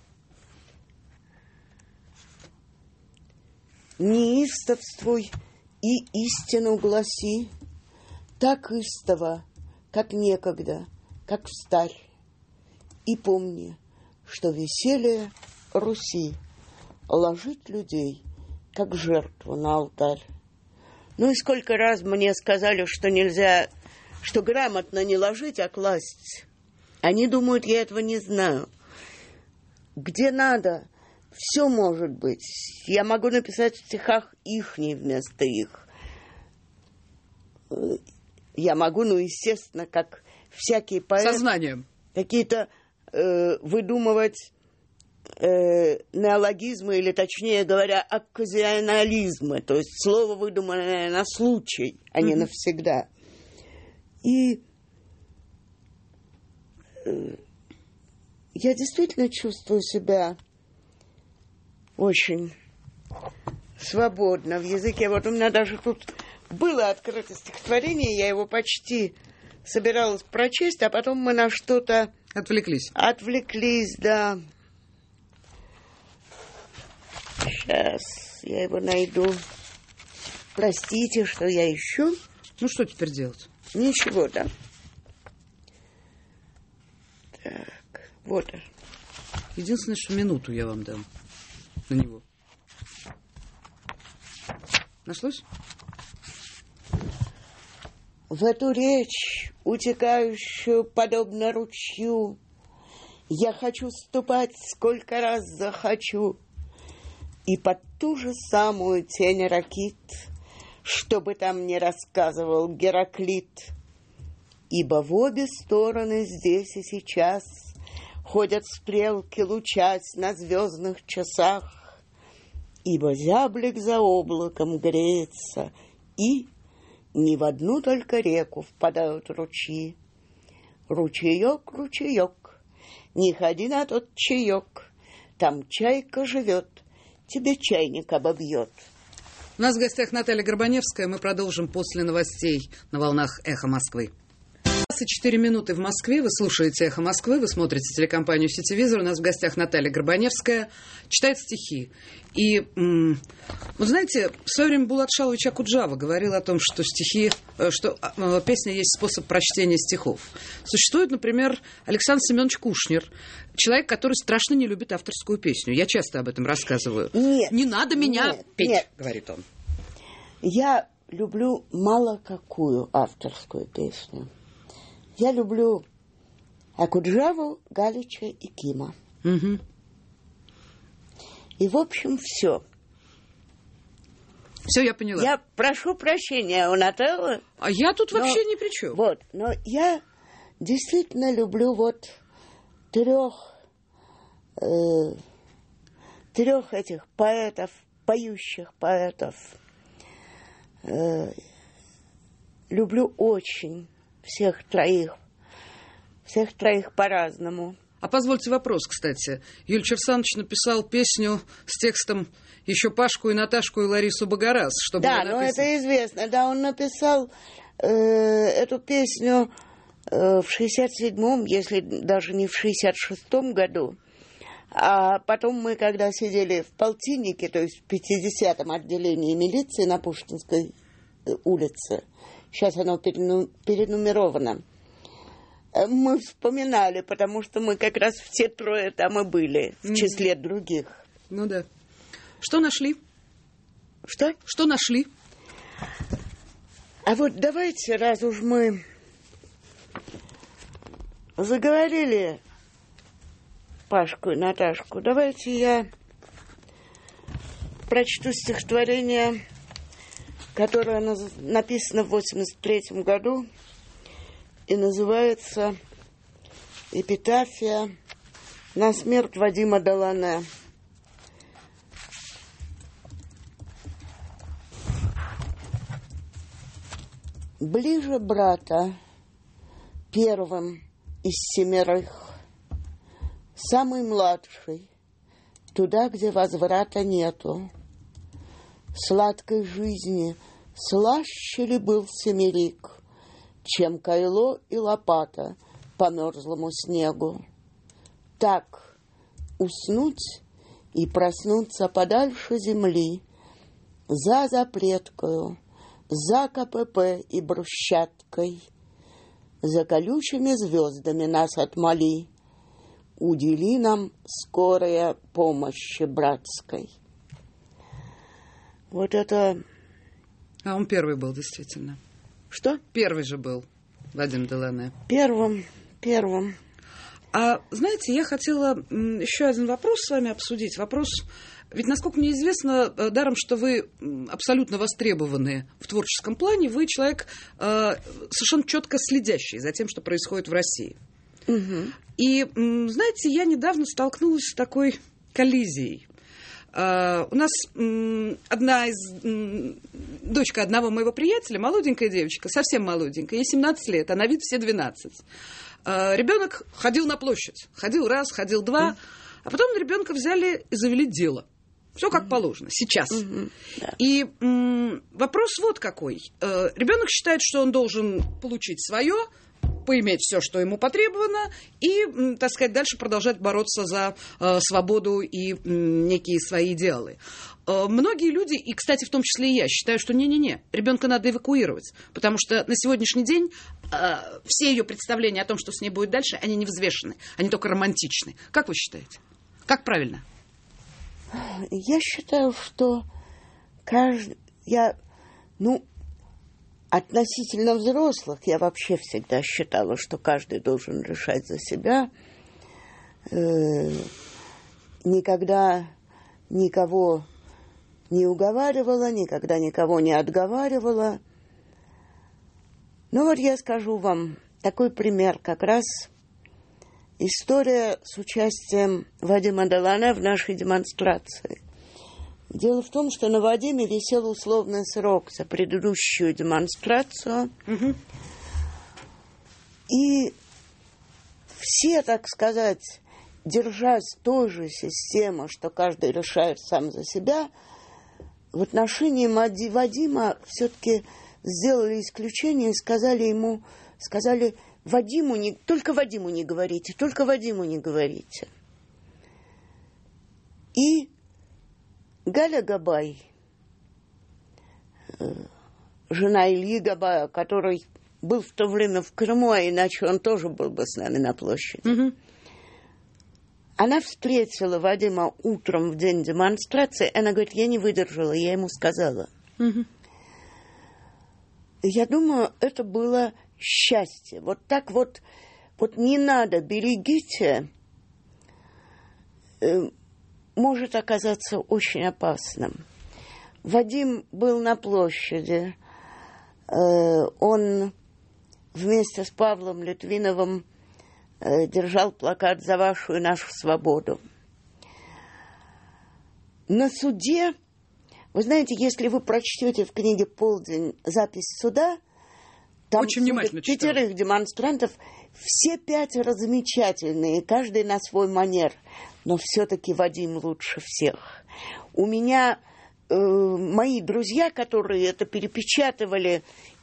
Неистовствуй и истину гласи, так истово, как некогда, как встарь. И помни, что веселье Руси ложить людей, как жертву на алтарь. Ну и сколько раз мне сказали, что нельзя, что грамотно не ложить, а класть. Они думают, я этого не знаю. Где надо, все может быть. Я могу написать в стихах ихний вместо их. Я могу, ну, естественно, как всякий поэт... Сознанием. Какие-то э, выдумывать э, неологизмы, или, точнее говоря, окказионализмы. То есть слово, выдуманное на случай, а не mm-hmm. навсегда. И э, я действительно чувствую себя очень свободно в языке. Вот у меня даже тут было открыто стихотворение, я его почти собиралась прочесть, а потом мы на что-то... Отвлеклись. Отвлеклись, да. Сейчас я его найду. Простите, что я ищу. Ну, что теперь делать? Ничего, да. Так, вот. Единственное, что минуту я вам дам на него. Нашлось? В эту речь, утекающую подобно ручью, я хочу ступать, сколько раз захочу, и под ту же самую тень ракит, что бы там ни рассказывал Гераклит. Ибо в обе стороны здесь и сейчас ходят стрелки, лучась на звездных часах, ибо зяблик за облаком греется, и не в одну только реку впадают ручьи. Ручеек, ручеек, не ходи на тот чаек, там чайка живет, тебе чайник обобьет. У нас в гостях Наталья Горбаневская. Мы продолжим после новостей на волнах «Эхо Москвы». двадцать четыре минуты в Москве. Вы слушаете «Эхо Москвы», вы смотрите телекомпанию «Сетевизор». У нас в гостях Наталья Горбаневская. Читает стихи. И, м- вот знаете, в свое время Булат Шалович Акуджава говорил о том, что стихи, что э, песня есть способ прочтения стихов. Существует, например, Александр Семенович Кушнер, человек, который страшно не любит авторскую песню. Я часто об этом рассказываю. Нет, не надо меня нет, петь, нет. говорит он. Я люблю мало какую авторскую песню. Я люблю Акуджаву, Галича и Кима. Угу. И, в общем, все. Все, я поняла. Я прошу прощения у Нателлы. А я тут но, вообще ни при чем. Вот, но я действительно люблю вот трех, э, трех этих поэтов, поющих поэтов. Э, люблю очень всех троих. Всех троих по-разному. А позвольте вопрос, кстати. Юлий Черсанович написал песню с текстом еще Пашку и Наташку и Ларису Богораз. Что да, было ну написано... это известно. Да, он написал э, эту песню в шестьдесят седьмом, если даже не в шестьдесят шестом году. А потом мы, когда сидели в полтиннике, то есть в пятидесятом отделении милиции на Пушкинской улице, сейчас оно перену, перенумеровано, мы вспоминали, потому что мы как раз все трое там и были, в числе mm-hmm. других. Ну да. Что нашли? Что? Что нашли? А вот давайте, раз уж мы заговорили Пашку и Наташку, давайте я прочту стихотворение, которое написано в восемьдесят третьем году и называется «Эпитафия на смерть Вадима Делане». Ближе брата, первым из семерых, самый младший, туда, где возврата нету. Сладкой жизни слаще ли был семерик, чем кайло и лопата по мерзлому снегу? Так уснуть и проснуться подальше земли, за запреткою, за КПП и брусчаткой, за колючими звездами нас отмоли, удели нам скорая помощи братской. Вот это... А он первый был, действительно. Что? Первый же был Вадим Делане. Первым, первым. А, знаете, я хотела еще один вопрос с вами обсудить. Вопрос... Ведь, насколько мне известно, даром, что вы абсолютно востребованы в творческом плане, вы человек э, совершенно четко следящий за тем, что происходит в России. Угу. И, знаете, я недавно столкнулась с такой коллизией. Uh, у нас м, одна из... М, дочка одного моего приятеля, молоденькая девочка, совсем молоденькая, ей семнадцать лет, а на вид все двенадцать. Uh, ребенок ходил на площадь. Ходил раз, ходил два. Mm. А потом ребенка взяли и завели дело. Все как mm. положено, сейчас. Mm-hmm. Yeah. И м, вопрос вот какой. Uh, ребенок считает, что он должен получить свое, поиметь все, что ему потребовано, и, так сказать, дальше продолжать бороться за э, свободу и э, некие свои идеалы. Э, многие люди, и, кстати, в том числе и я, считаю, что не-не-не, ребенка надо эвакуировать, потому что на сегодняшний день э, все ее представления о том, что с ней будет дальше, они не взвешены, они только романтичны. Как вы считаете? Как правильно? Я считаю, что каждый... Я... Ну... Относительно взрослых я вообще всегда считала, что каждый должен решать за себя. Э, никогда никого не уговаривала, никогда никого не отговаривала. Ну вот я скажу вам такой пример, как раз история с участием Вадима Делане в нашей демонстрации. Дело в том, что на Вадиме висел условный срок за предыдущую демонстрацию. Угу. И все, так сказать, держась той же системы, что каждый решает сам за себя, в отношении Вадима все-таки сделали исключение и сказали ему, сказали, Вадиму не, только Вадиму не говорите, только Вадиму не говорите. И Галя Габай, жена Ильи Габая, который был в то время в Крыму, а иначе он тоже был бы с нами на площади. Угу. Она встретила Вадима утром в день демонстрации, она говорит, я не выдержала, я ему сказала. Угу. Я думаю, это было счастье. Вот так вот, вот не надо, берегите, э, может оказаться очень опасным. Вадим был на площади. Э, он вместе с Павлом Литвиновым э, держал плакат «За вашу и нашу свободу». На суде, вы знаете, если вы прочтете в книге «Полдень» запись суда, там очень внимательно читаю. Пятерых демонстрантов, все пятеро замечательные, каждый на свой манер. Но все-таки Вадим лучше всех. У меня э, мои друзья, которые это перепечатывали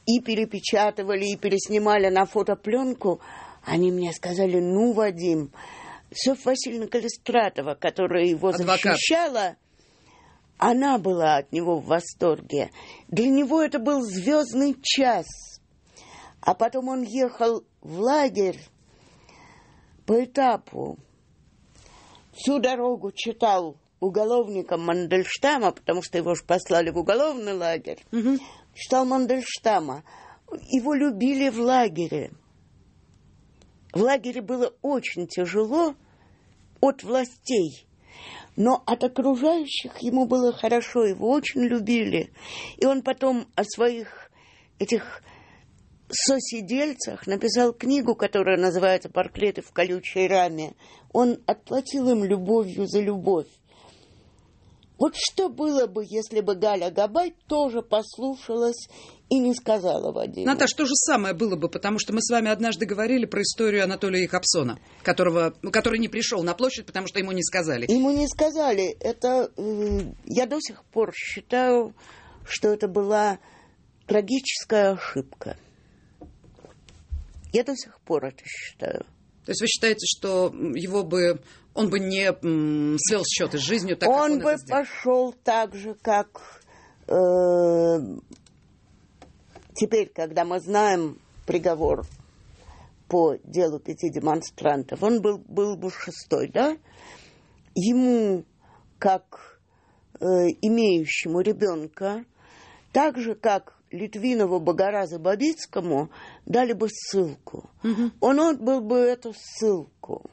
и перепечатывали, и переснимали на фотопленку, они мне сказали: ну, Вадим, Софья Васильевна Калистратова, которая его Адвокат. защищала, она была от него в восторге. Для него это был звездный час. А потом он ехал в лагерь по этапу. Всю дорогу читал уголовникам Мандельштама, потому что его же послали в уголовный лагерь. Угу. Читал Мандельштама. Его любили в лагере. В лагере было очень тяжело от властей, но от окружающих ему было хорошо, его очень любили. И он потом о своих этих сосидельцах написал книгу, которая называется «Портреты в колючей раме». Он отплатил им любовью за любовь. Вот что было бы, если бы Галя Габай тоже послушалась и не сказала Вадиму? Наташ, то же самое было бы, потому что мы с вами однажды говорили про историю Анатолия Якобсона, которого, который не пришел на площадь, потому что ему не сказали. Ему не сказали. Это, я до сих пор считаю, что это была трагическая ошибка. Я до сих пор это считаю. То есть вы считаете, что его бы, он бы не м, свел счеты с жизнью, так он как он бы это сделал? пошел так же, как э, теперь, когда мы знаем приговор по делу пяти демонстрантов, он был, был бы шестой, да? Ему, как э, имеющему ребенка, так же, как Литвинову, Богоразу, Бабицкому, дали бы ссылку. Угу. Он отбыл бы эту ссылку.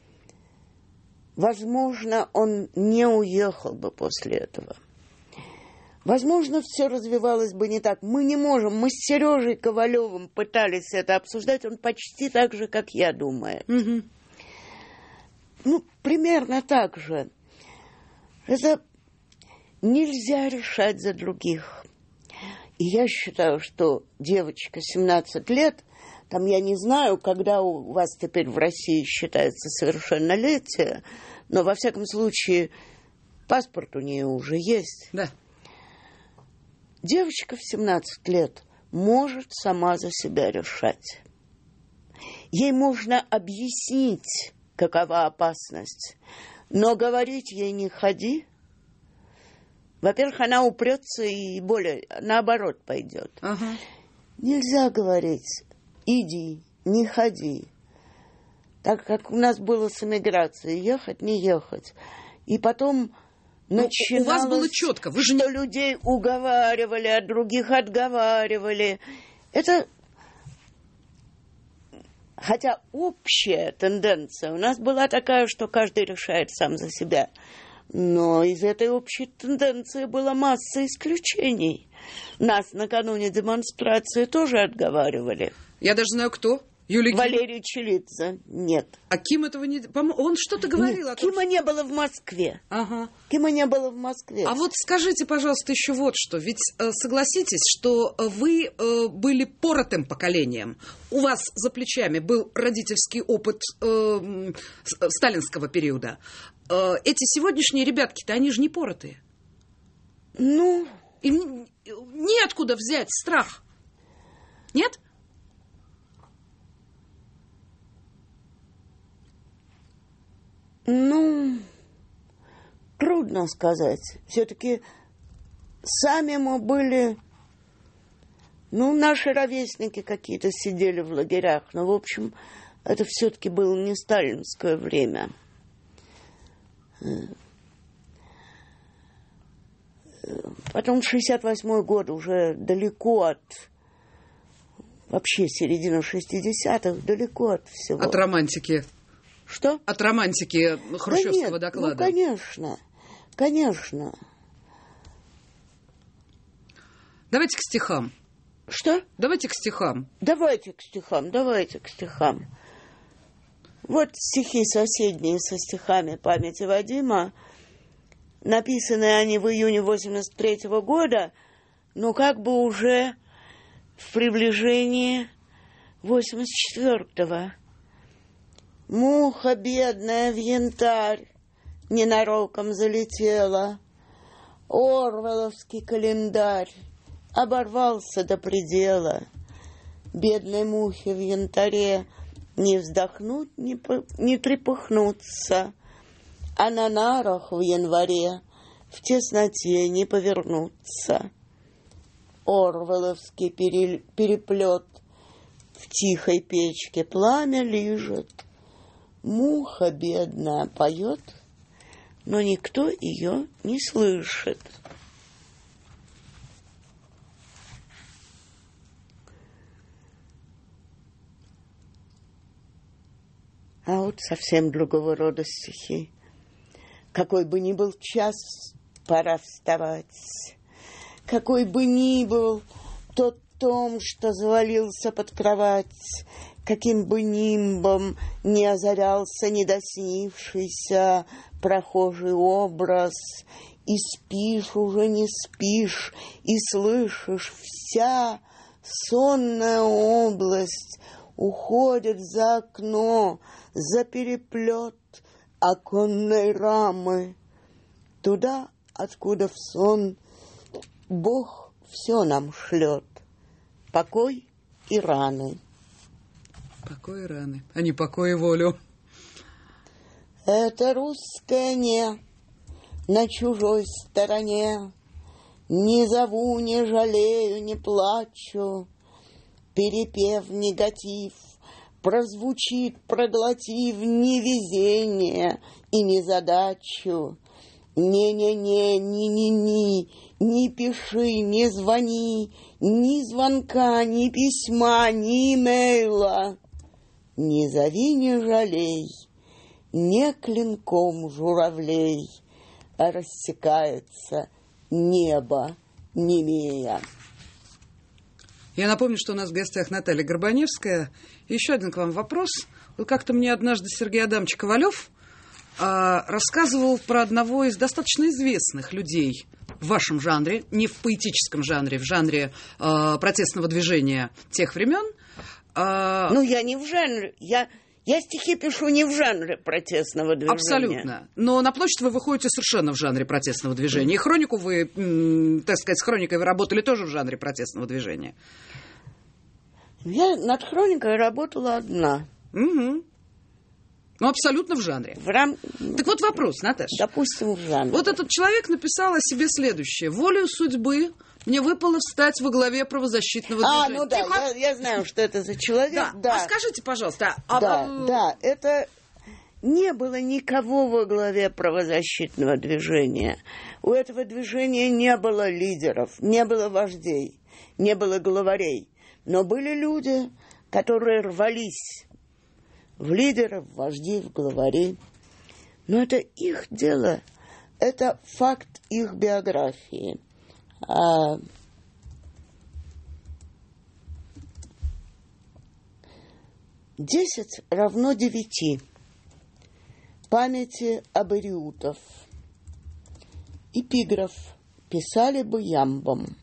Возможно, он не уехал бы после этого. Возможно, все развивалось бы не так. Мы не можем. Мы с Сережей Ковалевым пытались это обсуждать. Он почти так же, как я, думает. Угу. Ну, примерно так же. Это нельзя решать за других. И я считаю, что девочка семнадцать лет, там я не знаю, когда у вас теперь в России считается совершеннолетие, но во всяком случае паспорт у нее уже есть. Да. Девочка в семнадцать лет может сама за себя решать. Ей можно объяснить, какова опасность, но говорить ей не ходи. Во-первых, она упрется и более наоборот пойдет. Ага. Нельзя говорить: иди, не ходи. Так как у нас было с эмиграцией, ехать, не ехать. И потом начиналось, у вас было четко. Вы же что не... людей уговаривали, а других отговаривали. Это... Хотя общая тенденция у нас была такая, что каждый решает сам за себя. Но из этой общей тенденции была масса исключений. Нас накануне демонстрации тоже отговаривали. Я даже знаю, кто. Юлия Ким. Валерий Челидзе. Нет. А Ким этого не... Он что-то говорил Нет, о том, Кима что... не было в Москве. Ага. Кима не было в Москве. А вот скажите, пожалуйста, еще вот что. Ведь э, согласитесь, что вы э, были поротым поколением. У вас за плечами был родительский опыт э, сталинского периода. Э, эти сегодняшние ребятки-то, они же не поротые. Ну... Им неоткуда взять страх. Нет? Ну, трудно сказать. Все-таки сами мы были... Ну, наши ровесники какие-то сидели в лагерях. Но, в общем, это все-таки было не сталинское время. Потом шестьдесят восьмой год, уже далеко от... Вообще середина шестидесятых, далеко от всего. От романтики. Что? От романтики хрущевского да нет, доклада. Ну, конечно, конечно. Давайте к стихам. Что? Давайте к стихам. Давайте к стихам, давайте к стихам. Вот стихи соседние со стихами памяти Вадима. Написаны они в июне восемьдесят третьего года, но как бы уже в приближении восемьдесят четвёртого. Муха бедная в янтарь ненароком залетела. Орвеловский календарь оборвался до предела. Бедной мухе в янтаре не вздохнуть, не, по, не трепыхнуться, а на нарах в январе в тесноте не повернуться. Орвеловский пере, переплет в тихой печке пламя лижет. Муха бедная поет, но никто ее не слышит. А вот совсем другого рода стихи. Какой бы ни был час, пора вставать. Какой бы ни был тот том, что завалился под кровать, каким бы нимбом не озарялся недоснившийся прохожий образ, и спишь уже не спишь, и слышишь, вся сонная область уходит за окно, за переплет оконной рамы, туда, откуда в сон Бог все нам шлет, покой и раны. Покой и раны, а не покой и волю. Это русское не на чужой стороне. Не зову, не жалею, не плачу. Перепев негатив, прозвучит, проглотив невезение и незадачу. Не-не-не, ни-ни-ни, ни пиши, не звони, ни звонка, ни письма, ни имейла. Не зови, не жалей, не клинком журавлей, а рассекается небо немея. Я напомню, что у нас в гостях Наталья Горбаневская. Еще один к вам вопрос. Вот как-то мне однажды Сергей Адамович Ковалев а, рассказывал про одного из достаточно известных людей в вашем жанре, не в поэтическом жанре, в жанре а, протестного движения тех времен. А... Ну, я не в жанре, я, я стихи пишу не в жанре протестного движения. Абсолютно. Но на площадь вы выходите совершенно в жанре протестного движения. И хронику вы, м, так сказать, с хроникой вы работали тоже в жанре протестного движения. Я над хроникой работала одна. Угу. Ну, абсолютно в жанре. В рам... Так вот вопрос, Наташа. Допустим, в жанре. Вот этот человек написал о себе следующее. «Волею судьбы мне выпало встать во главе правозащитного а, движения». А, ну да, я, я знаю, что это за человек. Да. Да. А скажите, пожалуйста. А... Да, да, это... Не было никого во главе правозащитного движения. У этого движения не было лидеров, не было вождей, не было главарей. Но были люди, которые рвались в лидеров, в вожди, в главари. Но это их дело, это факт их биографии. А... Десять равно девяти. Памяти об Ириутов. Эпиграф писали бы ямбом.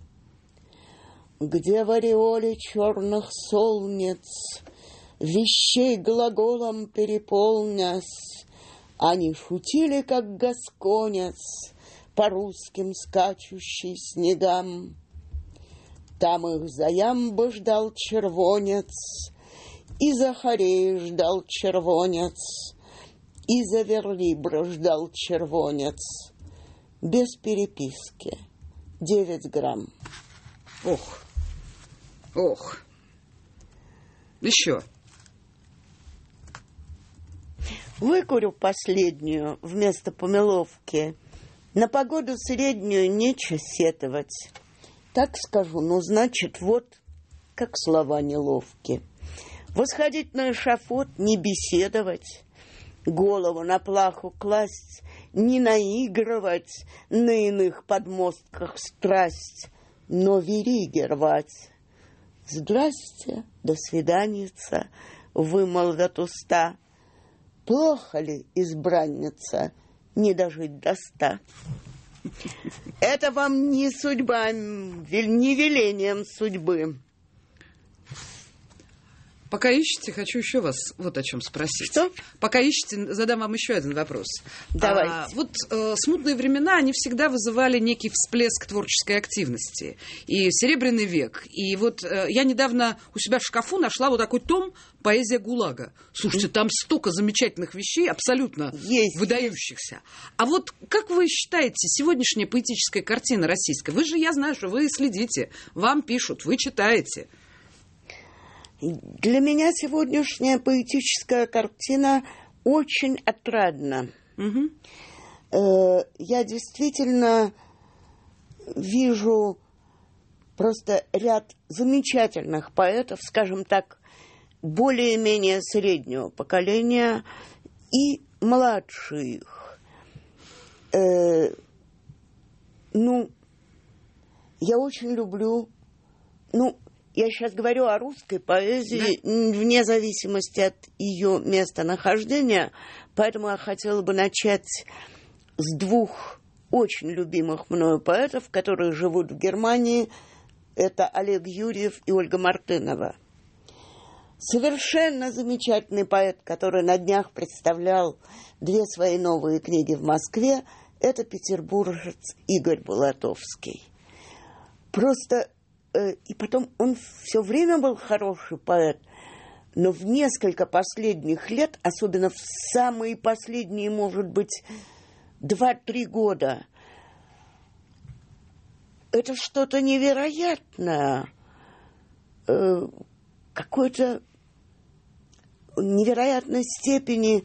Где в ореоле черных солнец вещей глаголом переполнясь, они шутили, как гасконец, по русским скачущий снегам. Там их за ямбо ждал червонец, и за хорей ждал червонец, и за верлибра ждал червонец. Без переписки. Девять грамм. Ох. Ох. Еще. Выкурю последнюю вместо помеловки. На погоду среднюю нечего сетовать. Так скажу, ну, значит, вот как слова неловки. Восходить на эшафот, не беседовать, голову на плаху класть, не наигрывать на иных подмостках страсть, но вериги рвать. Здрасте, до свиданица, вымолвят уста. Плохо ли, избранница, не дожить до ста? Это вам не судьба, не велением судьбы. Пока ищете, хочу еще вас вот о чем спросить. Что? Пока ищете, задам вам еще один вопрос. Давайте. А, вот э, смутные времена, они всегда вызывали некий всплеск творческой активности. И Серебряный век. И вот э, я недавно у себя в шкафу нашла вот такой том «Поэзия ГУЛАГа». Слушайте, там столько замечательных вещей, абсолютно Есть. выдающихся. А вот как вы считаете, сегодняшняя поэтическая картина российская, вы же, я знаю, что вы следите, вам пишут, вы читаете. Для меня сегодняшняя поэтическая картина очень отрадна. Угу. Э, я действительно вижу просто ряд замечательных поэтов, скажем так, более-менее среднего поколения и младше их. Э, ну, я очень люблю, ну, я сейчас говорю о русской поэзии, да, вне зависимости от ее местонахождения, поэтому я хотела бы начать с двух очень любимых мною поэтов, которые живут в Германии. Это Олег Юрьев и Ольга Мартынова. Совершенно замечательный поэт, который на днях представлял две свои новые книги в Москве, это петербуржец Игорь Булатовский. Просто... И потом он все время был хороший поэт, но в несколько последних лет, особенно в самые последние, может быть, два-три года, это что-то невероятное, какой-то невероятной степени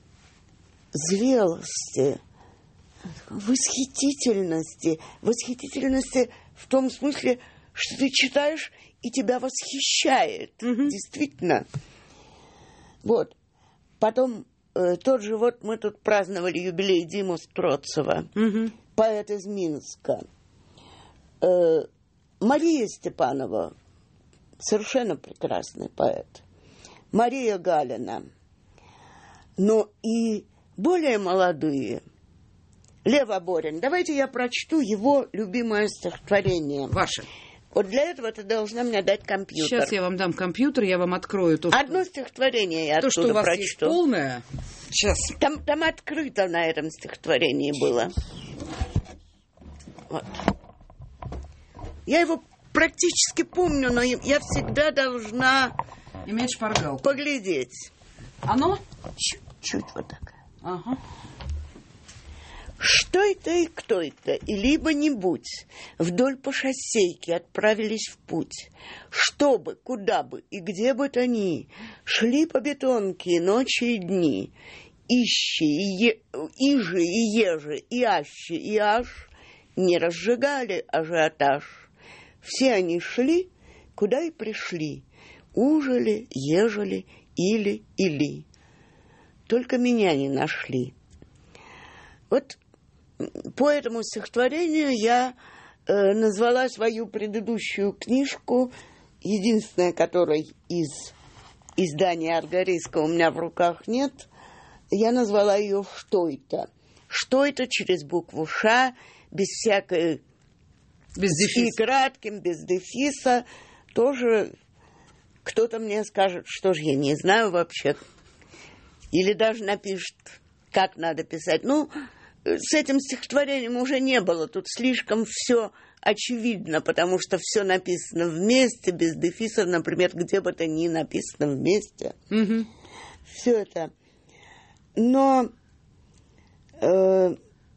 зрелости, восхитительности, восхитительности в том смысле, что ты читаешь, и тебя восхищает. Mm-hmm. Действительно. Вот. Потом э, тот же вот мы тут праздновали юбилей Димы Строцева, mm-hmm. поэт из Минска. Э, Мария Степанова, совершенно прекрасный поэт. Мария Галина. Но и более молодые. Лев Аборин. Давайте я прочту его любимое стихотворение. Ваше. Вот для этого ты должна мне дать компьютер. Сейчас я вам дам компьютер, я вам открою то, Одно что... стихотворение я то, оттуда что у вас прочту. Есть полное. Сейчас. Там, там открыто на этом стихотворении было. Вот. Я его практически помню, но я всегда должна... Иметь шпаргалку. Поглядеть. Оно? Чуть-чуть вот так. Ага. Что это и кто это, и либо-нибудь вдоль по шоссейке отправились в путь, чтобы, куда бы и где бы то ни, шли по бетонке ночи и дни, ищи и е... ижи и ежи, и аще и аж, не разжигали ажиотаж. Все они шли, куда и пришли, ужили, ежели, или, или. Только меня не нашли. Вот по этому стихотворению я э, назвала свою предыдущую книжку, единственная, которой из издания Аргарийского у меня в руках нет, я назвала ее «Что это?». «Что это?» через букву «Ш», без всякой... Без дефиса. И кратким, без дефиса. Тоже кто-то мне скажет, что же я не знаю вообще. Или даже напишет, как надо писать. Ну... С этим стихотворением уже не было. Тут слишком все очевидно, потому что все написано вместе, без дефиса, например, где бы то ни написано вместе. Mm-hmm. Все это. Но э,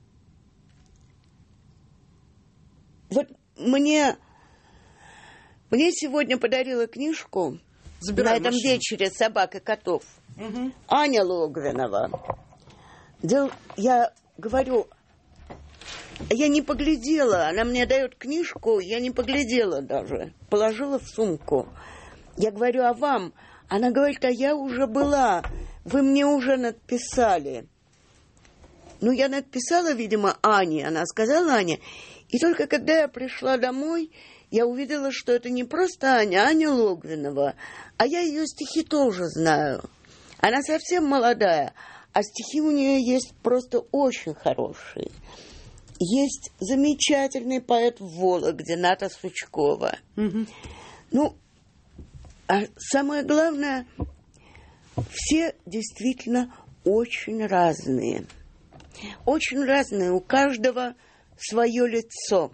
вот мне, мне сегодня подарила книжку Забирай на этом машину. Вечере «Собак и котов» mm-hmm. Аня Логвинова. Дел, я говорю, я не поглядела, она мне дает книжку, я не поглядела даже, положила в сумку. Я говорю, а вам? Она говорит, а я уже была, вы мне уже написали. Ну, я написала, видимо, Ане, она сказала Ане, и только когда я пришла домой, я увидела, что это не просто Аня, Аня Логвинова, а я ее стихи тоже знаю. Она совсем молодая, а стихи у нее есть просто очень хорошие. Есть замечательный поэт в Вологде, Ната Сучкова. Mm-hmm. Ну, А самое главное, все действительно очень разные. Очень разные. У каждого свое лицо,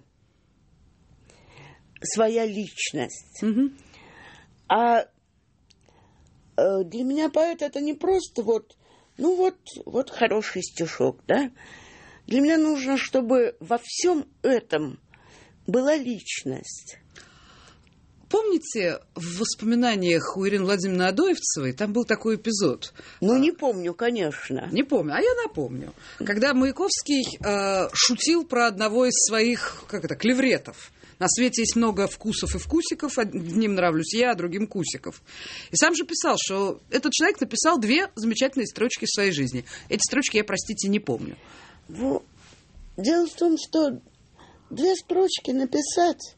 своя личность. Угу. А для меня поэт это не просто вот, ну вот, вот хороший стишок, да? Для меня нужно, чтобы во всем этом была личность. Помните, в воспоминаниях у Ирины Владимировны Адоевцевой там был такой эпизод? Ну, не помню, конечно. Не помню, а я напомню. Когда Маяковский э, шутил про одного из своих, как это, клевретов. На свете есть много вкусов и вкусиков. Одним нравлюсь я, а другим кусиков. И сам же писал, что этот человек написал две замечательные строчки в своей жизни. Эти строчки я, простите, не помню. Ну, дело в том, что две строчки написать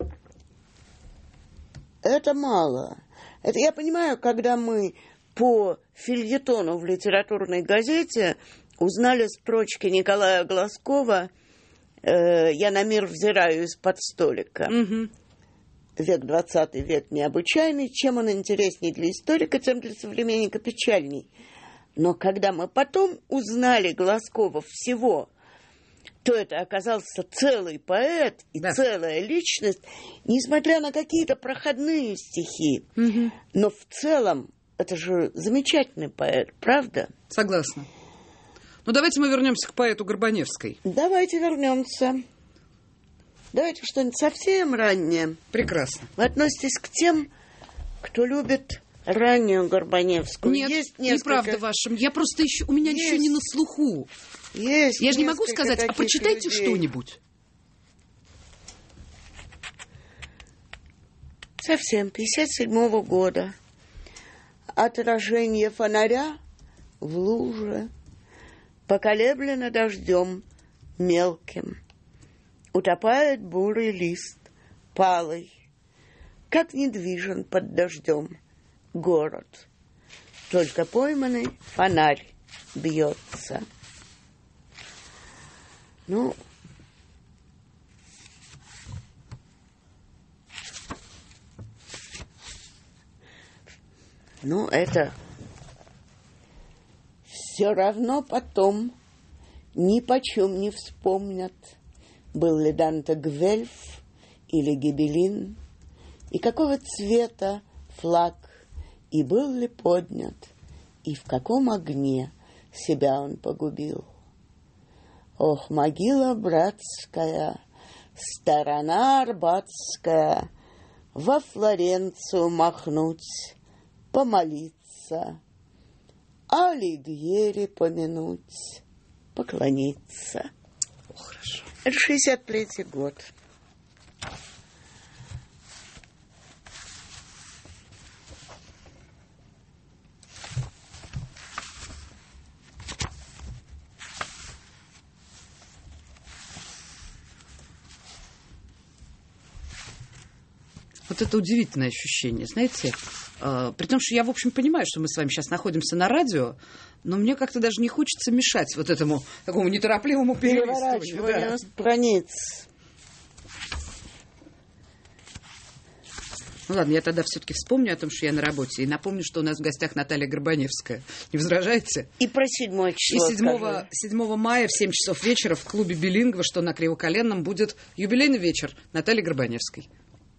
это мало. Это я понимаю, когда мы по фельетону в литературной газете узнали строчки Николая Глазкова э, «Я на мир взираю из-под столика». Угу. Век двадцатый, век необычайный. Чем он интересней для историка, тем для современника печальней. Но когда мы потом узнали Глазкова всего, то это оказался целый поэт и да. целая личность, несмотря на какие-то проходные стихи. Угу. Но в целом это же замечательный поэт, правда? Согласна. Ну, давайте мы вернемся к поэту Горбаневской. Давайте вернемся. Давайте что-нибудь совсем раннее. Прекрасно. Вы относитесь к тем, кто любит раннюю Горбаневскую? Нет, есть несколько... неправда ваша. Я просто еще, у меня есть. еще не на слуху. Есть Я же не могу сказать, а прочитайте людей. Что-нибудь. Совсем, пятьдесят седьмого года. Отражение фонаря в луже поколеблено дождем мелким. Утопает бурый лист палый, как недвижен под дождем город. Только пойманный фонарь бьется. Ну, ну, это все равно потом ни почем не вспомнят, был ли Данте Гвельф или Гибелин, и какого цвета флаг, и был ли поднят, и в каком огне себя он погубил. Ох, могила братская, сторона арбатская, во Флоренцию махнуть, помолиться, Алигьери помянуть, поклониться. О, хорошо. Это шестьдесят третий год. Вот это удивительное ощущение, знаете, э, при том, что я, в общем, понимаю, что мы с вами сейчас находимся на радио, но мне как-то даже не хочется мешать вот этому такому неторопливому перелистыванию. Да. Страниц. Ну ладно, я тогда все-таки вспомню о том, что я на работе, и напомню, что у нас в гостях Наталья Горбаневская. Не возражаете? И про седьмое число. И седьмого, седьмого мая в семь часов вечера в клубе «Билингва», что на Кривоколенном, будет юбилейный вечер Натальи Горбаневской.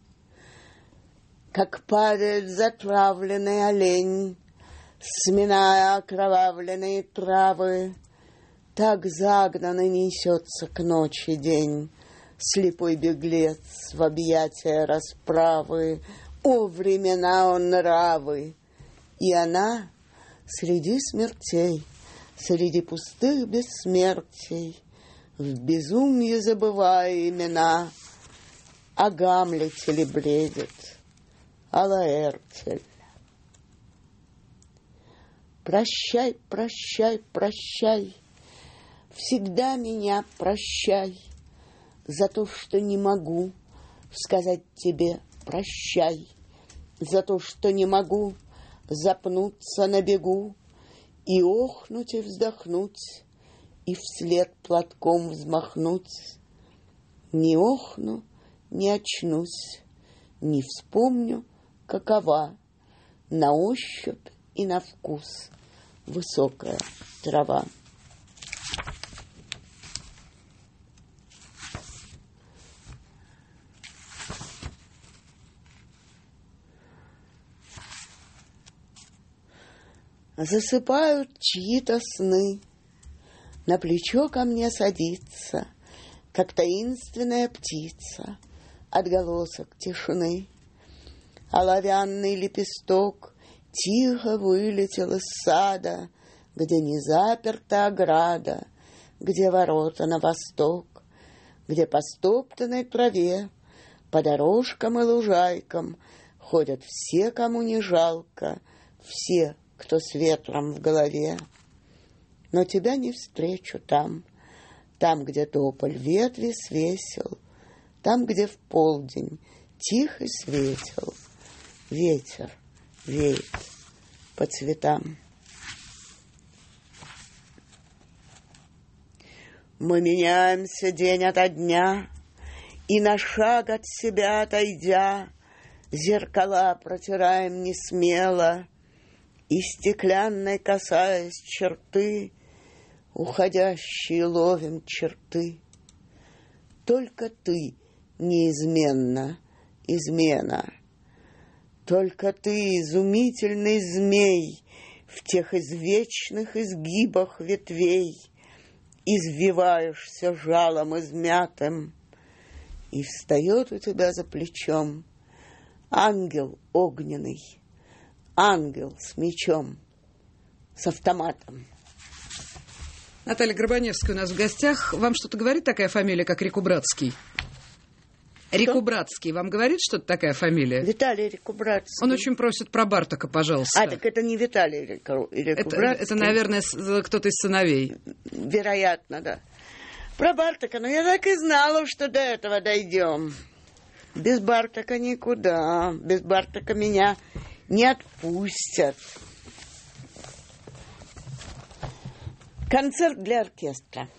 Как падает затравленный олень, сминая окровавленные травы, так загнанный несется к ночи день, слепой беглец в объятия расправы. О, времена он нравы! И она среди смертей, среди пустых бессмертий, в безумье забывая имена, о Гамлете ли бредит, а Лаэртель. Прощай, прощай, прощай, всегда меня прощай, за то, что не могу сказать тебе прощай, за то, что не могу запнуться на бегу и охнуть и вздохнуть, и вслед платком взмахнуть. Не охну, не очнусь, не вспомню какова на ощупь и на вкус высокая трава. Засыпают чьи-то сны, на плечо ко мне садится, как таинственная птица, отголосок тишины. Оловянный лепесток тихо вылетел из сада, где не заперта ограда, где ворота на восток, где по стоптанной траве, по дорожкам и лужайкам ходят все, кому не жалко, все, кто с ветром в голове. Но тебя не встречу там, там, где тополь ветви свесил, там, где в полдень тихо светил ветер веет по цветам. Мы меняемся день ото дня, и на шаг от себя отойдя, зеркала протираем несмело, и стеклянной касаясь черты, уходящие ловим черты. Только ты неизменно измена, только ты изумительный змей в тех извечных изгибах ветвей, извиваешься жалом измятым, и встает у тебя за плечом ангел огненный, ангел с мечом, с автоматом. Наталья Горбаневская у нас в гостях. Вам что-то говорит такая фамилия, как Рекубратский? Рекубратский. Вам говорит что-то такая фамилия? Виталий Рекубратский. Он очень просит про Бартака, пожалуйста. А, так это не Виталий Рекубратский. Это, это, наверное, кто-то из сыновей. Вероятно, да. Про Бартака, но я так и знала, что до этого дойдем. Без Бартака никуда. Без Бартака меня не отпустят. Концерт для оркестра.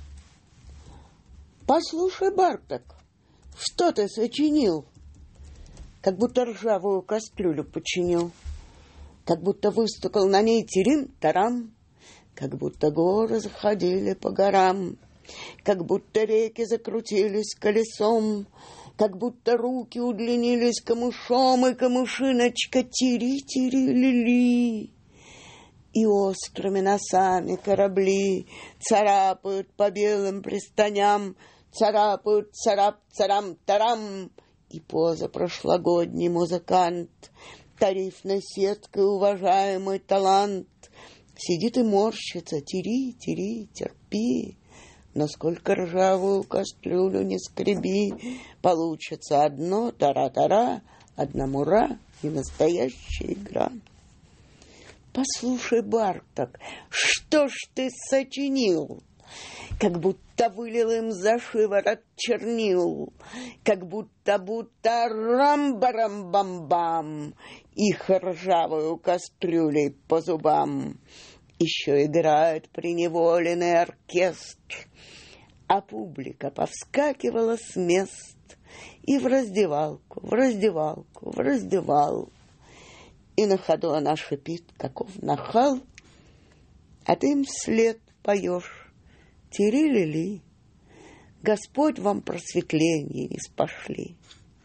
Послушай, Бартак, что ты сочинил? Как будто ржавую кастрюлю починил. Как будто выстукал на ней тирим-тарам. Как будто горы заходили по горам. Как будто реки закрутились колесом. Как будто руки удлинились камышом, и камышиночка тири-тири-ли-ли. И острыми носами корабли царапают по белым пристаням, царапают царап-царам-тарам. И позапрошлогодний музыкант, тарифной сеткой уважаемый талант, сидит и морщится, тири-тири, терпи. Но сколько ржавую кастрюлю не скреби, получится одно тара-тара, одна мура и настоящая игра. Послушай, Бартак, что ж ты сочинил? Как будто вылил им за шиворот чернил, как будто будто рам-барам-бам-бам, их ржавую кастрюлей по зубам. Еще играет преневоленный оркестр, а публика повскакивала с мест и в раздевалку, в раздевалку, в раздевалку. И на ходу она шипит, каков нахал, а ты им вслед поешь. Тири-ли-ли, Господь вам просветление не спошли.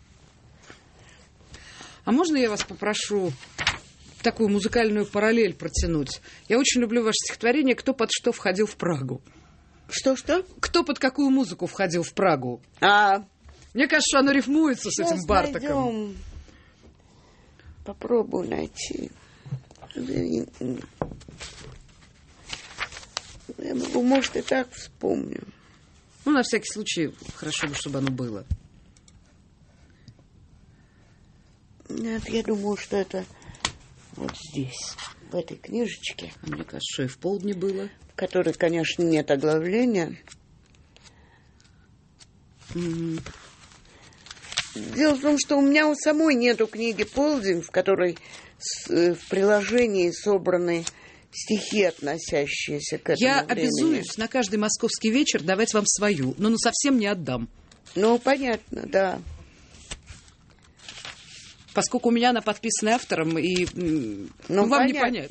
А можно я вас попрошу такую музыкальную параллель протянуть? Я очень люблю ваше стихотворение «Кто под что входил в Прагу». Что-что? Кто под какую музыку входил в Прагу? А, мне кажется, что оно рифмуется с этим Бартаком. Найдем. Попробую найти. Я могу, может, и так вспомню. Ну, на всякий случай, хорошо бы, чтобы оно было. Нет, я думаю, что это вот здесь, в этой книжечке. А мне кажется, что и в полдне было. В которой, конечно, нет оглавления. Mm-hmm. Дело в том, что у меня у самой нету книги «Полдень», в которой с, в приложении собраны стихи, относящиеся к этому Я времени. обязуюсь на каждый московский вечер давать вам свою, но ну совсем не отдам. Ну, понятно, да. Поскольку у меня она подписана автором, и ну, ну, вам понятно. Не понять.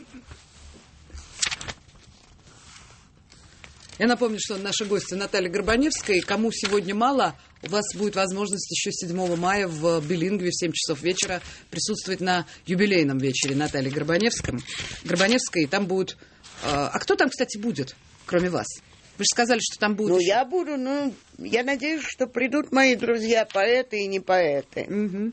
Я напомню, что наша гостья Наталья Горбаневская. И кому сегодня мало, у вас будет возможность еще седьмого мая в Билингве в семь часов вечера присутствовать на юбилейном вечере Натальи Горбаневской. Горбаневской. И там будет... А кто там, кстати, будет, кроме вас? Вы же сказали, что там будет... Ну, еще... я буду, ну, я надеюсь, что придут мои друзья, поэты и не поэты. Угу.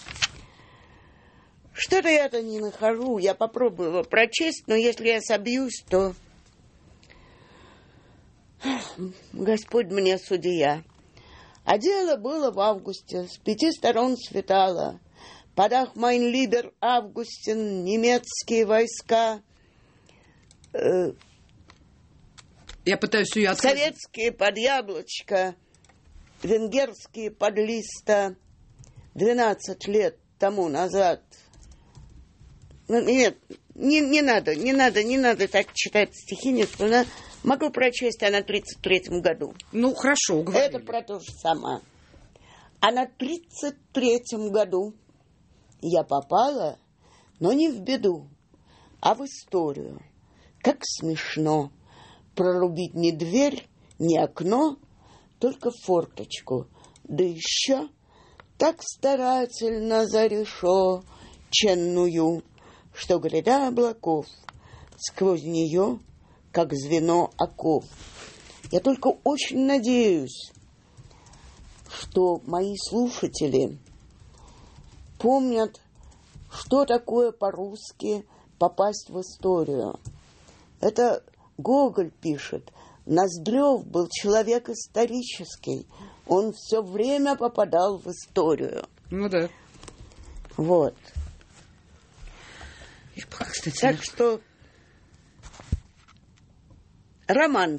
Что-то я-то не нахожу. Я попробую его прочесть, но если я собьюсь, то... Господь мне судья. А дело было в августе, с пяти сторон светало. Подах майн либер Августин, немецкие войска... Э, Я пытаюсь ее открыть. Советские под яблочко, венгерские под листа. Двенадцать лет тому назад. Ну, нет, не, не надо, не надо, не надо так читать стихи, не что могу прочесть, а на тридцать третьем году. Ну, хорошо, уговорили. Это про то же самое. А на тридцать третьем году я попала, но не в беду, а в историю. Как смешно прорубить не дверь, не окно, только форточку. Да еще так старательно за решетченную, что гряда облаков сквозь нее, как звено оков. Я только очень надеюсь, что мои слушатели помнят, что такое по-русски попасть в историю. Это Гоголь пишет, Ноздрев был человек исторический, он все время попадал в историю. Ну да. Вот. Я пока, кстати, так что романс.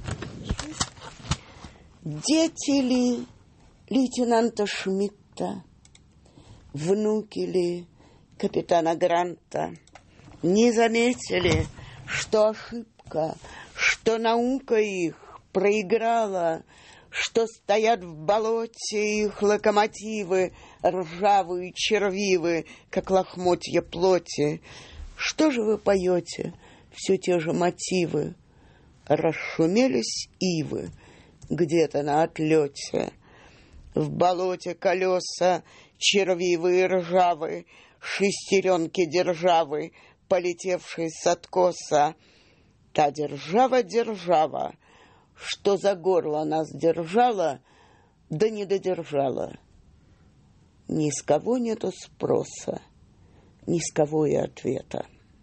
Дети ли лейтенанта Шмидта, внуки ли капитана Гранта, не заметили, что ошибка, что наука их проиграла, что стоят в болоте их локомотивы, ржавые червивы, как лохмотья плоти. Что же вы поете? Все те же мотивы. Расшумелись ивы где-то на отлете. В болоте колеса червивые ржавы, шестеренки державы, полетевшей с откоса. Та держава-держава, что за горло нас держала, да не додержала. Ни с кого нету спроса, ни с кого и ответа.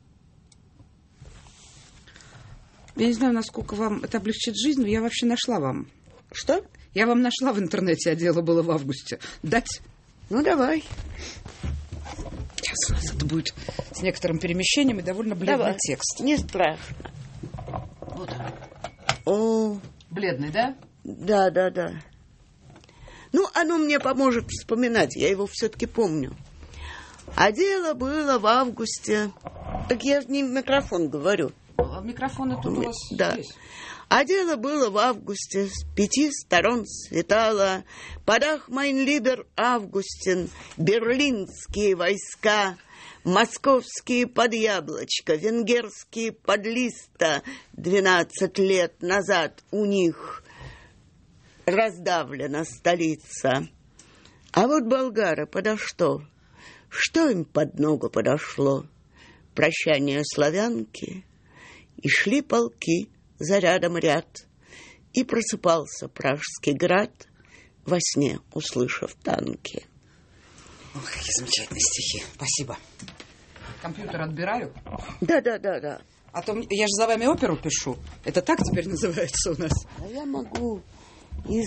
Я не знаю, насколько вам это облегчит жизнь, но я вообще нашла вам. Что? Я вам нашла в интернете, а дело было в августе. Дать? Ну, давай. Сейчас у нас это будет с некоторым перемещением и довольно бледный давай. Текст. Не страшно. Вот он. О. Бледный, да? Да, да, да. Ну, оно мне поможет вспоминать, я его все-таки помню. А дело было в августе. Так я же не в микрофон говорю. А микрофон тут у вас да. здесь. А дело было в августе, с пяти сторон светало. Подах майн либер Августин, берлинские войска, московские под яблочко, венгерские под листа. Двенадцать лет назад у них раздавлена столица. А вот болгары подо что? Что им под ногу подошло? Прощание славянки, и шли полки за рядом ряд, и просыпался Пражский град во сне, услышав танки. Ох, какие замечательные стихи. Спасибо. Компьютер отбираю? Да, да, да, да. А то я же за вами оперу пишу. Это так теперь называется у нас? А я могу из...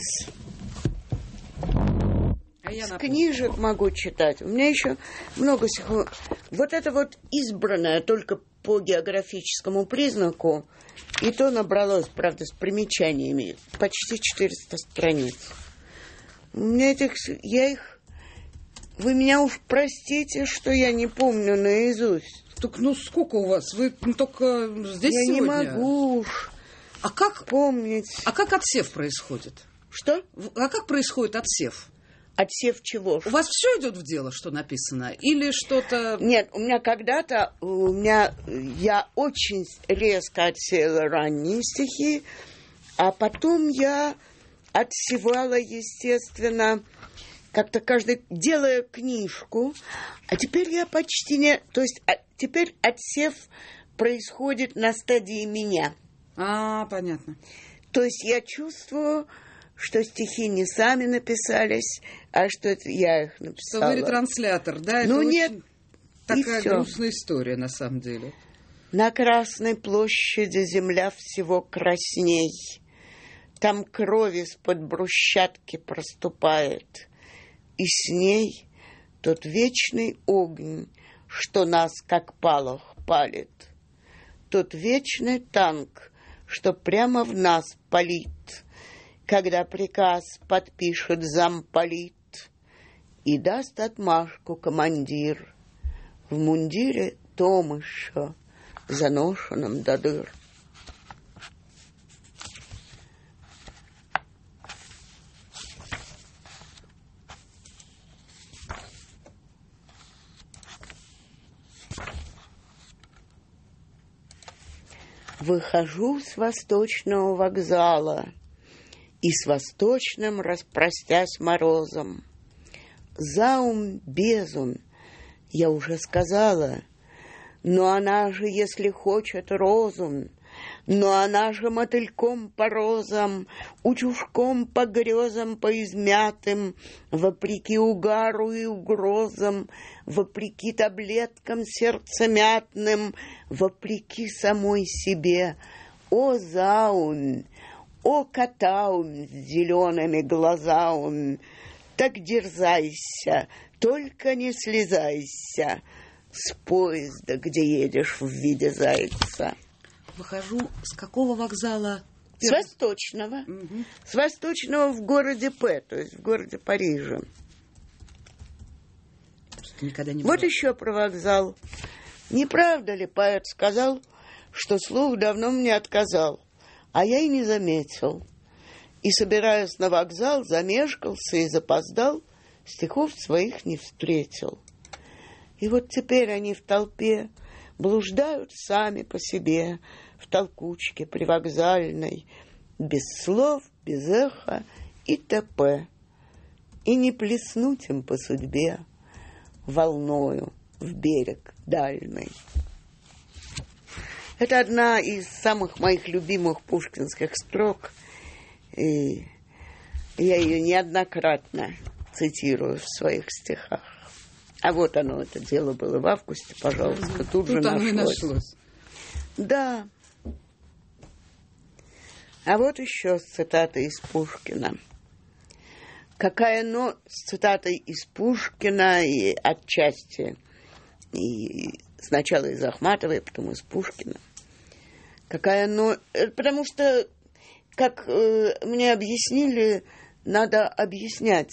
А я С напомню. книжек могу читать. У меня еще много всего. Вот это вот избранное только по географическому признаку, и то набралось, правда, с примечаниями, почти четыреста страниц. У меня этих... Я их... Вы меня уж простите, что я не помню наизусть. Так, ну, сколько у вас? Вы ну, только здесь я сегодня? Я не могу уж а как, помнить. А как отсев происходит? Что? А как происходит отсев? Отсев чего? У вас все идет в дело, что написано? Или что-то... Нет, у меня когда-то, у меня, я очень резко отсеяла ранние стихи, а потом я отсевала, естественно, как-то каждый, делая книжку, а теперь я почти не... То есть а, теперь отсев происходит на стадии меня. А, понятно. То есть я чувствую, что стихи не сами написались, а что это я их написала. Что вы ретранслятор, да? Ну, это нет, очень такая всё. грустная история, на самом деле. На Красной площади земля всего красней. Там кровь из-под брусчатки проступает. И с ней тот вечный огонь, что нас, как палах, палит. Тот вечный танк, что прямо в нас палит, когда приказ подпишет замполит и даст отмашку командир в мундире том еще заношенном до дыр. Выхожу с восточного вокзала и с восточным распростясь морозом. Заум безум, я уже сказала, но она же, если хочет, розум, но она же мотыльком по розам, утюжком по грезам, по измятым, вопреки угару и угрозам, вопреки таблеткам сердцемятным, вопреки самой себе. О, заун, о, катаун с зелеными глазаун, так дерзайся, только не слезайся с поезда, где едешь в виде зайца. Выхожу с какого вокзала? С Восточного. Угу. С Восточного в городе П, то есть в городе Париже. Никогда не вот еще про вокзал. Не правда ли поэт сказал, что слух давно мне отказал, а я и не заметил. И, собираясь на вокзал, замешкался и запоздал, стихов своих не встретил. И вот теперь они в толпе блуждают сами по себе, в толкучке привокзальной, без слов, без эха и т.п. И не плеснуть им по судьбе волною в берег дальний. Это одна из самых моих любимых пушкинских строк, и я ее неоднократно цитирую в своих стихах. А вот оно, это дело было в августе, пожалуйста, тут, тут же нашлось. нашлось. Да. А вот еще цитата из Пушкина. Какая, но с цитатой из Пушкина и отчасти, и сначала из Ахматовой, потом из Пушкина. Какая, но... Потому что, как э, мне объяснили, надо объяснять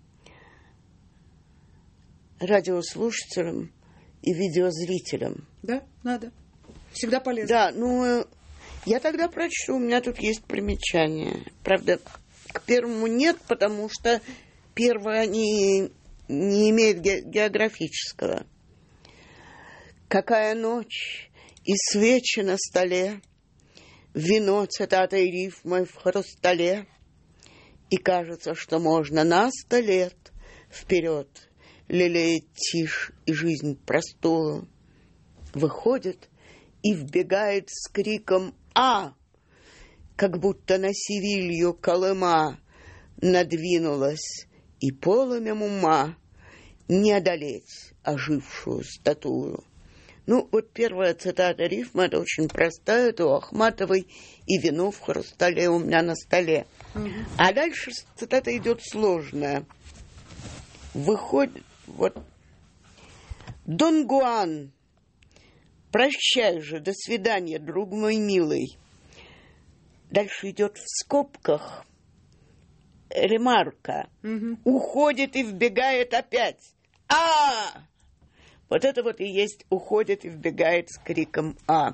радиослушателям и видеозрителям. Да, надо. Всегда полезно. Да, ну, я тогда прочту, у меня тут есть примечание. Правда, к первому нет, потому что первое не, не имеет ге- географического. Какая ночь, и свечи на столе, вино цитатой рифмой в хрустале, и кажется, что можно на сто лет вперед лелеять тишь и жизнь простую. Выходит и вбегает с криком «А!», как будто на Севилью Колыма надвинулась, и полымем ума не одолеть ожившую статую. Ну, вот первая цитата рифма, это очень простая, это у Ахматовой, и вино в хрустале у меня на столе. Угу. А дальше цитата идет сложная. Выходит, вот, Дон Гуан, прощай же, до свидания, друг мой милый. Дальше идет в скобках ремарка. Угу. Уходит и вбегает опять. А! Вот это вот и есть уходит и вбегает с криком «А».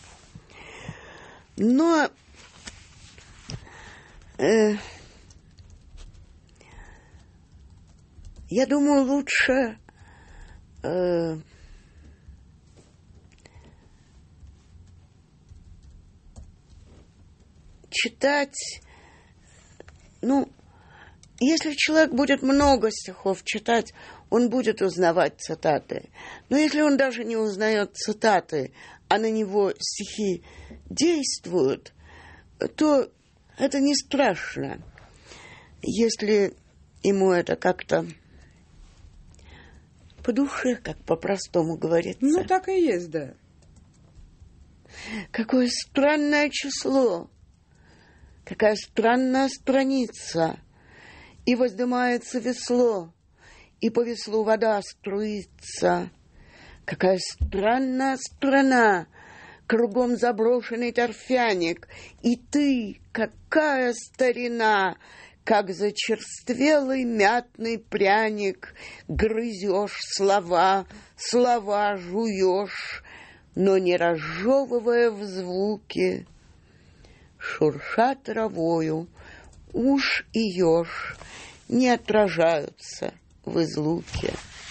Но э, Я думаю, лучше э, читать, ну, если человек будет много стихов читать, он будет узнавать цитаты. Но если он даже не узнает цитаты, а на него стихи действуют, то это не страшно, если ему это как-то по душе, как по-простому говорится. Ну, так и есть, да. Какое странное число, какая странная страница. И воздымается весло, и по веслу вода струится. Какая странная страна, кругом заброшенный торфяник. И ты, какая старина, как зачерствелый мятный пряник, грызешь слова, слова жуешь, но не разжевывая в звуке. Шурша травою, уж и еж не отражаются в излуке.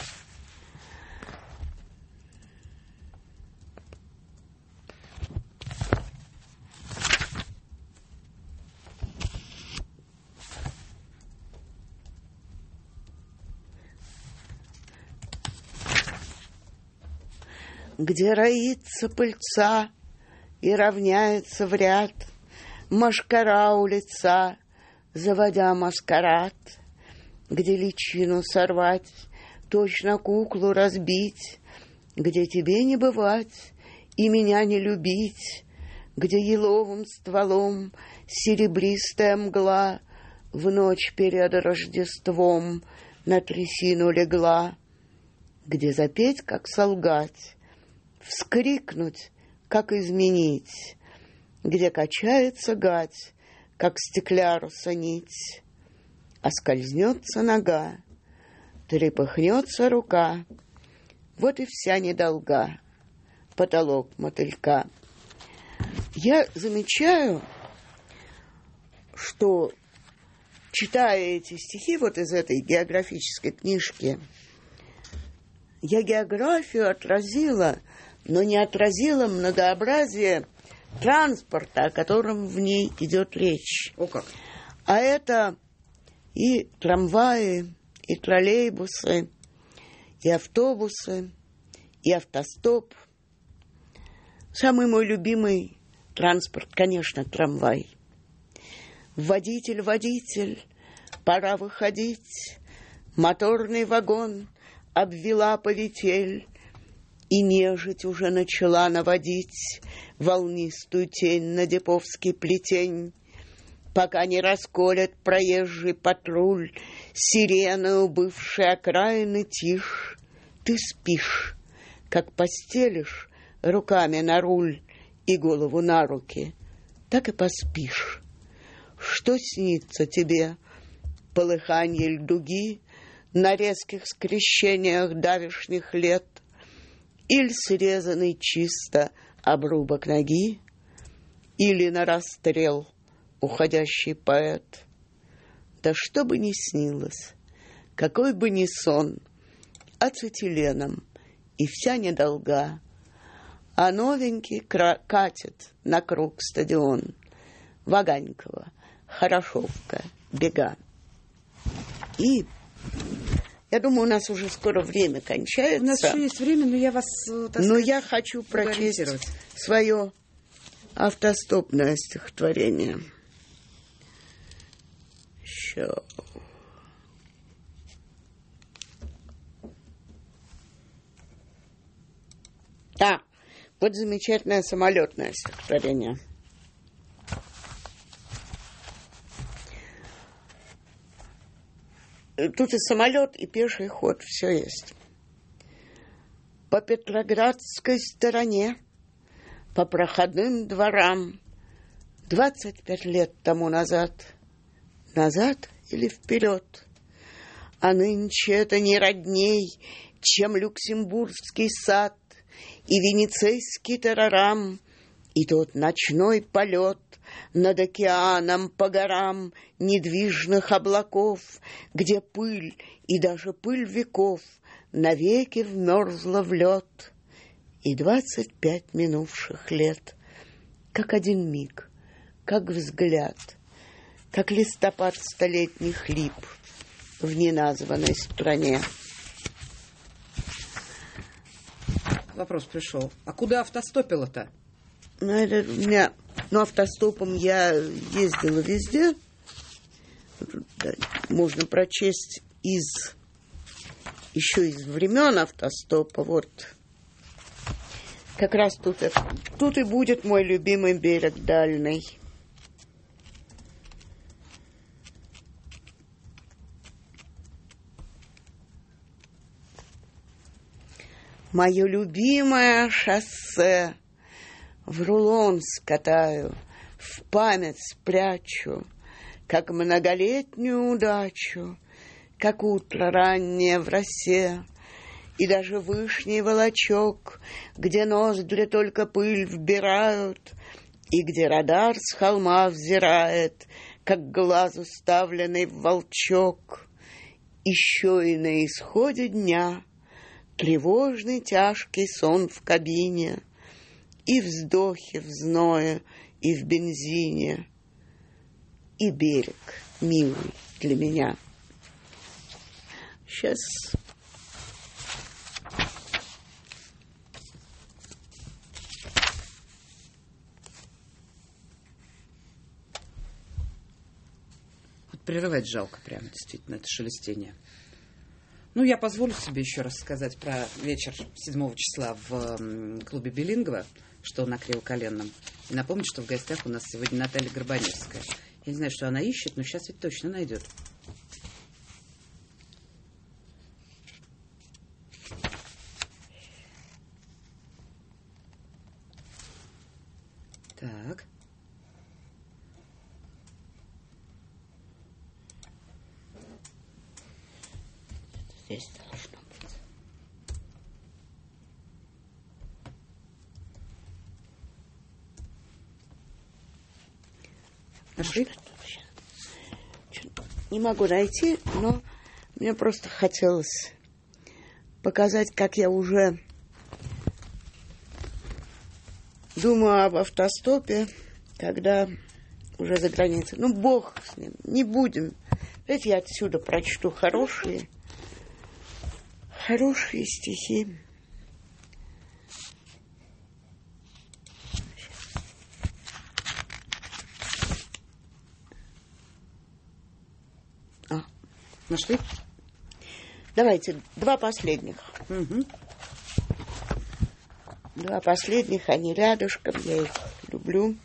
Где роится пыльца и равняется в ряд мошкара у лица, заводя маскарад, где личину сорвать, точно куклу разбить, где тебе не бывать и меня не любить, где еловым стволом серебристая мгла в ночь перед Рождеством на трясину легла, где запеть, как солгать, вскрикнуть, как изменить, где качается гать, как стекляруса нить, а скользнется нога, трепыхнется рука, вот и вся недолга, потолок мотылька. Я замечаю, что, читая эти стихи вот из этой географической книжки, я географию отразила, но не отразила многообразие транспорта, о котором в ней идет речь. О как. А это и трамваи, и троллейбусы, и автобусы, и автостоп. Самый мой любимый транспорт, конечно, трамвай. Водитель, водитель, пора выходить. Моторный вагон обвела повитель, и нежить уже начала наводить волнистую тень на деповский плетень, пока не расколет проезжий патруль сирены убывшей окраины тишь. Ты спишь, как постелишь руками на руль и голову на руки, так и поспишь. Что снится тебе? Полыханье льдуги на резких скрещениях давешних лет, или срезанный чисто обрубок ноги, или на расстрел уходящий поэт. Да что бы ни снилось, какой бы ни сон, ацетиленом и вся недолга, а новенький кра- катит на круг стадион. Ваганькова, Хорошовка, Бега. И я думаю, у нас уже скоро время кончается. У нас еще есть время, но я вас... Так но сказать, я хочу прочесть свое автостопное стихотворение. Еще. А, вот замечательное самолетное стихотворение. Тут и самолет, и пеший ход, все есть. По Петроградской стороне, по проходным дворам, двадцать пять лет тому назад, назад или вперед, а нынче это не родней, чем Люксембургский сад и венецийский террорам, и тот ночной полет над океаном по горам недвижных облаков, где пыль и даже пыль веков навеки вмерзла в лед. И двадцать пять минувших лет, как один миг, как взгляд, как листопад столетних лип в неназванной стране. Вопрос пришел. А куда автостопила-то? Ну, это у меня... Ну, автостопом я ездила везде. Можно прочесть из... Еще из времен автостопа. Вот. Как раз тут, тут и будет мой любимый берег дальний. Мое любимое шоссе в рулон скатаю, в память спрячу, как многолетнюю удачу, как утро раннее в росе, и даже вышний волочок, где ноздри только пыль вбирают, и где радар с холма взирает, как глаз уставленный в волчок. Еще и на исходе дня тревожный тяжкий сон в кабине, и вздохи в зное, и в бензине, и берег милый для меня. Сейчас. Вот прерывать жалко прямо, действительно, это шелестение. Ну, я позволю себе еще раз сказать про вечер седьмого числа в м, клубе «Билингва», что на Кривоколенном. И напомнить, что в гостях у нас сегодня Наталья Горбаневская. Я не знаю, что она ищет, но сейчас ведь точно найдет. Так. Здесь должно быть. Нашли? Не могу найти, но мне просто хотелось показать, как я уже думаю об автостопе, когда уже за границей. Ну, бог с ним, не будем. Знаете, я отсюда прочту хорошие, хорошие стихи. Нашли? Давайте, два последних. Угу. Два последних, они рядышком, я их люблю.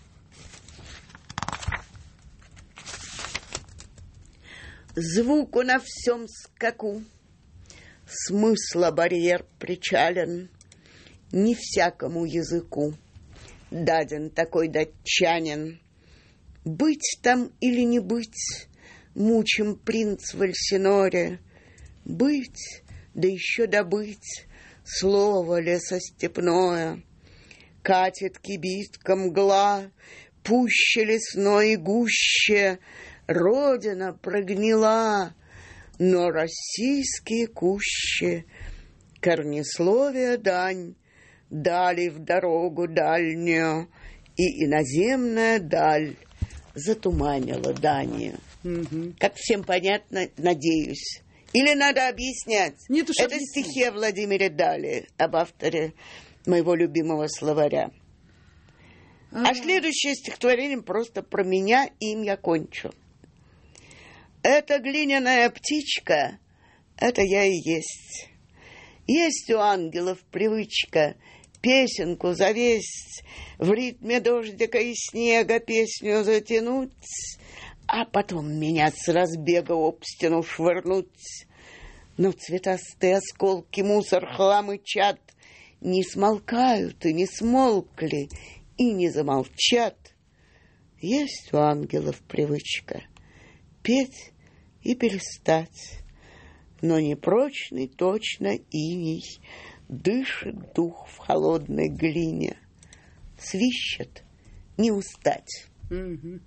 Звуку на всем скаку, смысла барьер причален, не всякому языку даден такой датчанин. Быть там или не быть, мучим принц в Эльсиноре, быть, да еще добыть слово лесостепное. Катит кибитка мгла, пуще лесной и гуще, родина прогнила, но российские кущи корнесловия дань дали в дорогу дальнюю, и иноземная даль затуманила Данию. Угу. Как всем понятно, надеюсь. Или надо объяснять? Нет уж, это объясни. стихи о Владимире Дали, об авторе моего любимого словаря. А, а следующее стихотворение просто про меня, и им я кончу. Эта глиняная птичка, это я и есть. Есть у ангелов привычка песенку завесть, в ритме дождика и снега песню затянуть, а потом меня с разбега об стену швырнуть. Но цветастые осколки, мусор, хлам и чад не смолкают и не смолкли, и не замолчат. Есть у ангелов привычка петь и перестать, но непрочный точно иней дышит дух в холодной глине. Свищет не устать. Угу.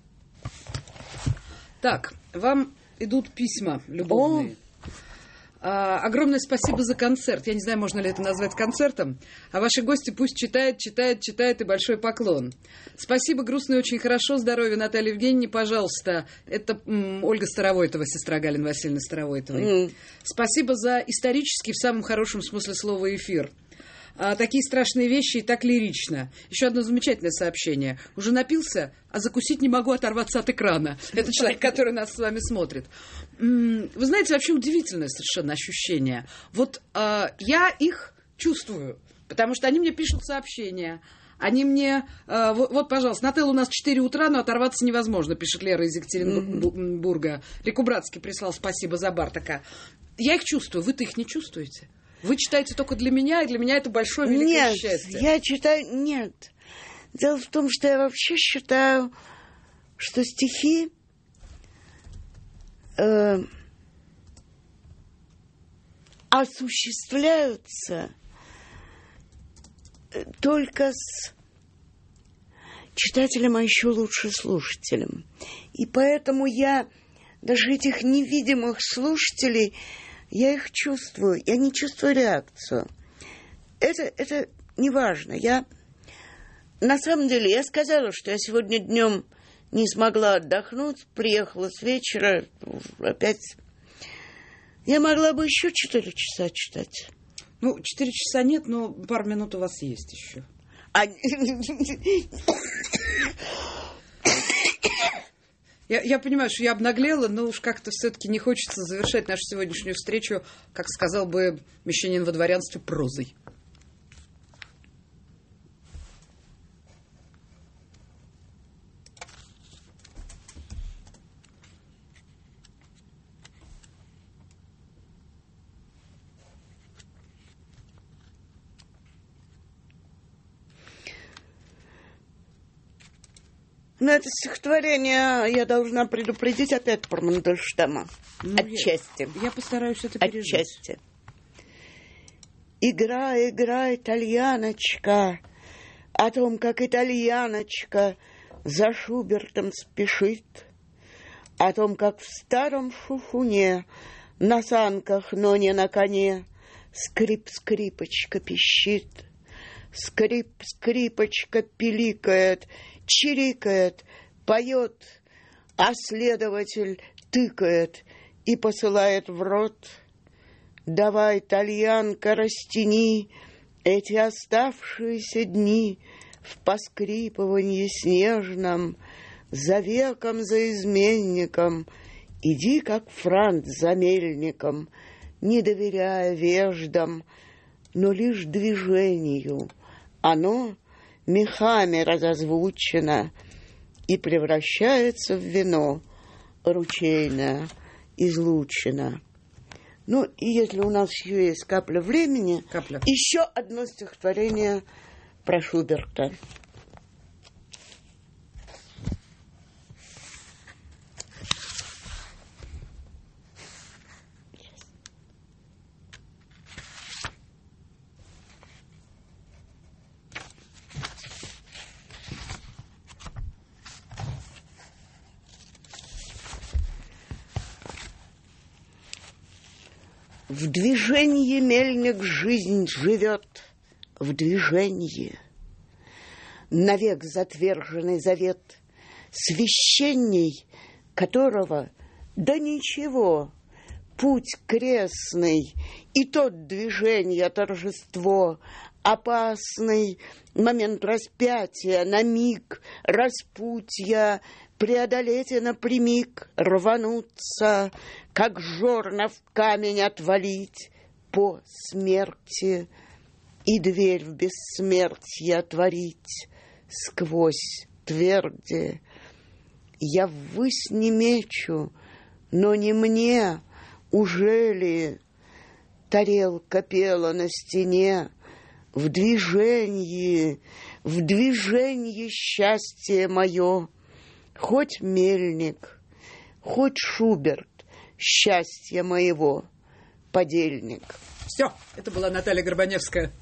Так, вам идут письма любовные. О! А, огромное спасибо за концерт. Я не знаю, можно ли это назвать концертом. А ваши гости пусть читают, читают, читают, и большой поклон. Спасибо, грустно и очень хорошо. Здоровья, Наталья Евгеньевна, пожалуйста. Это м, Ольга Старовойтова, сестра Галины Васильевны Старовойтовой. Mm. Спасибо за исторический, в самом хорошем смысле слова, эфир. А, такие страшные вещи и так лирично. Еще одно замечательное сообщение. Уже напился, а закусить не могу, оторваться от экрана. Это человек, который нас с вами смотрит. Вы знаете, вообще удивительное совершенно ощущение. Вот а, я их чувствую, потому что они мне пишут сообщения. Они мне... А, вот, вот, пожалуйста, Нателла, у нас четыре утра, но оторваться невозможно, пишет Лера из Екатеринбурга. Mm-hmm. Рекубратский прислал спасибо за Бартака. Я их чувствую, вы-то их не чувствуете? Вы читаете только для меня, и для меня это большое великое нет, счастье. Нет, я читаю... Нет. Дело в том, что я вообще считаю, что стихи э, осуществляются только с читателем, а еще лучше слушателем. И поэтому я даже этих невидимых слушателей... Я их чувствую, я не чувствую реакцию. Это, это не важно. Я, на самом деле, я сказала, что я сегодня днем не смогла отдохнуть, приехала с вечера, опять... Я могла бы еще четыре часа читать. Ну, четыре часа нет, но пару минут у вас есть еще. А... Я, я понимаю, что я обнаглела, но уж как-то все-таки не хочется завершать нашу сегодняшнюю встречу, как сказал бы мещанин во дворянстве, прозой. Но это стихотворение, я должна предупредить опять про Мандельштама. Ну, отчасти. Я, я постараюсь это пережить. Отчасти. Играй, играй, итальяночка, о том, как итальяночка за Шубертом спешит, о том, как в старом шушуне на санках, но не на коне, скрип-скрипочка пищит, скрип-скрипочка пиликает, чирикает, поет, а следователь тыкает и посылает в рот. Давай, тальянка, растяни эти оставшиеся дни в поскрипывании снежном, за веком, за изменником. Иди, как Франц, за мельником, не доверяя веждам, но лишь движению. Оно мехами разозвучено и превращается в вино ручейное, излучено. Ну, и если у нас еще есть капля времени, капля. Еще одно стихотворение про Шуберта. В движении мельник жизнь живет, в движении. Навек затверженный завет, священней которого, да ничего, путь крестный, и тот движение торжество, опасный момент распятия, на миг распутья, преодолеть и напрямик рвануться, как жорна в камень отвалить по смерти и дверь в бессмертие отворить сквозь тверди. Я ввысь не мечу, но не мне, ужели тарелка пела на стене, в движении, в движении счастье мое, хоть мельник, хоть Шуберт, счастья моего, подельник. Все, это была Наталья Горбаневская.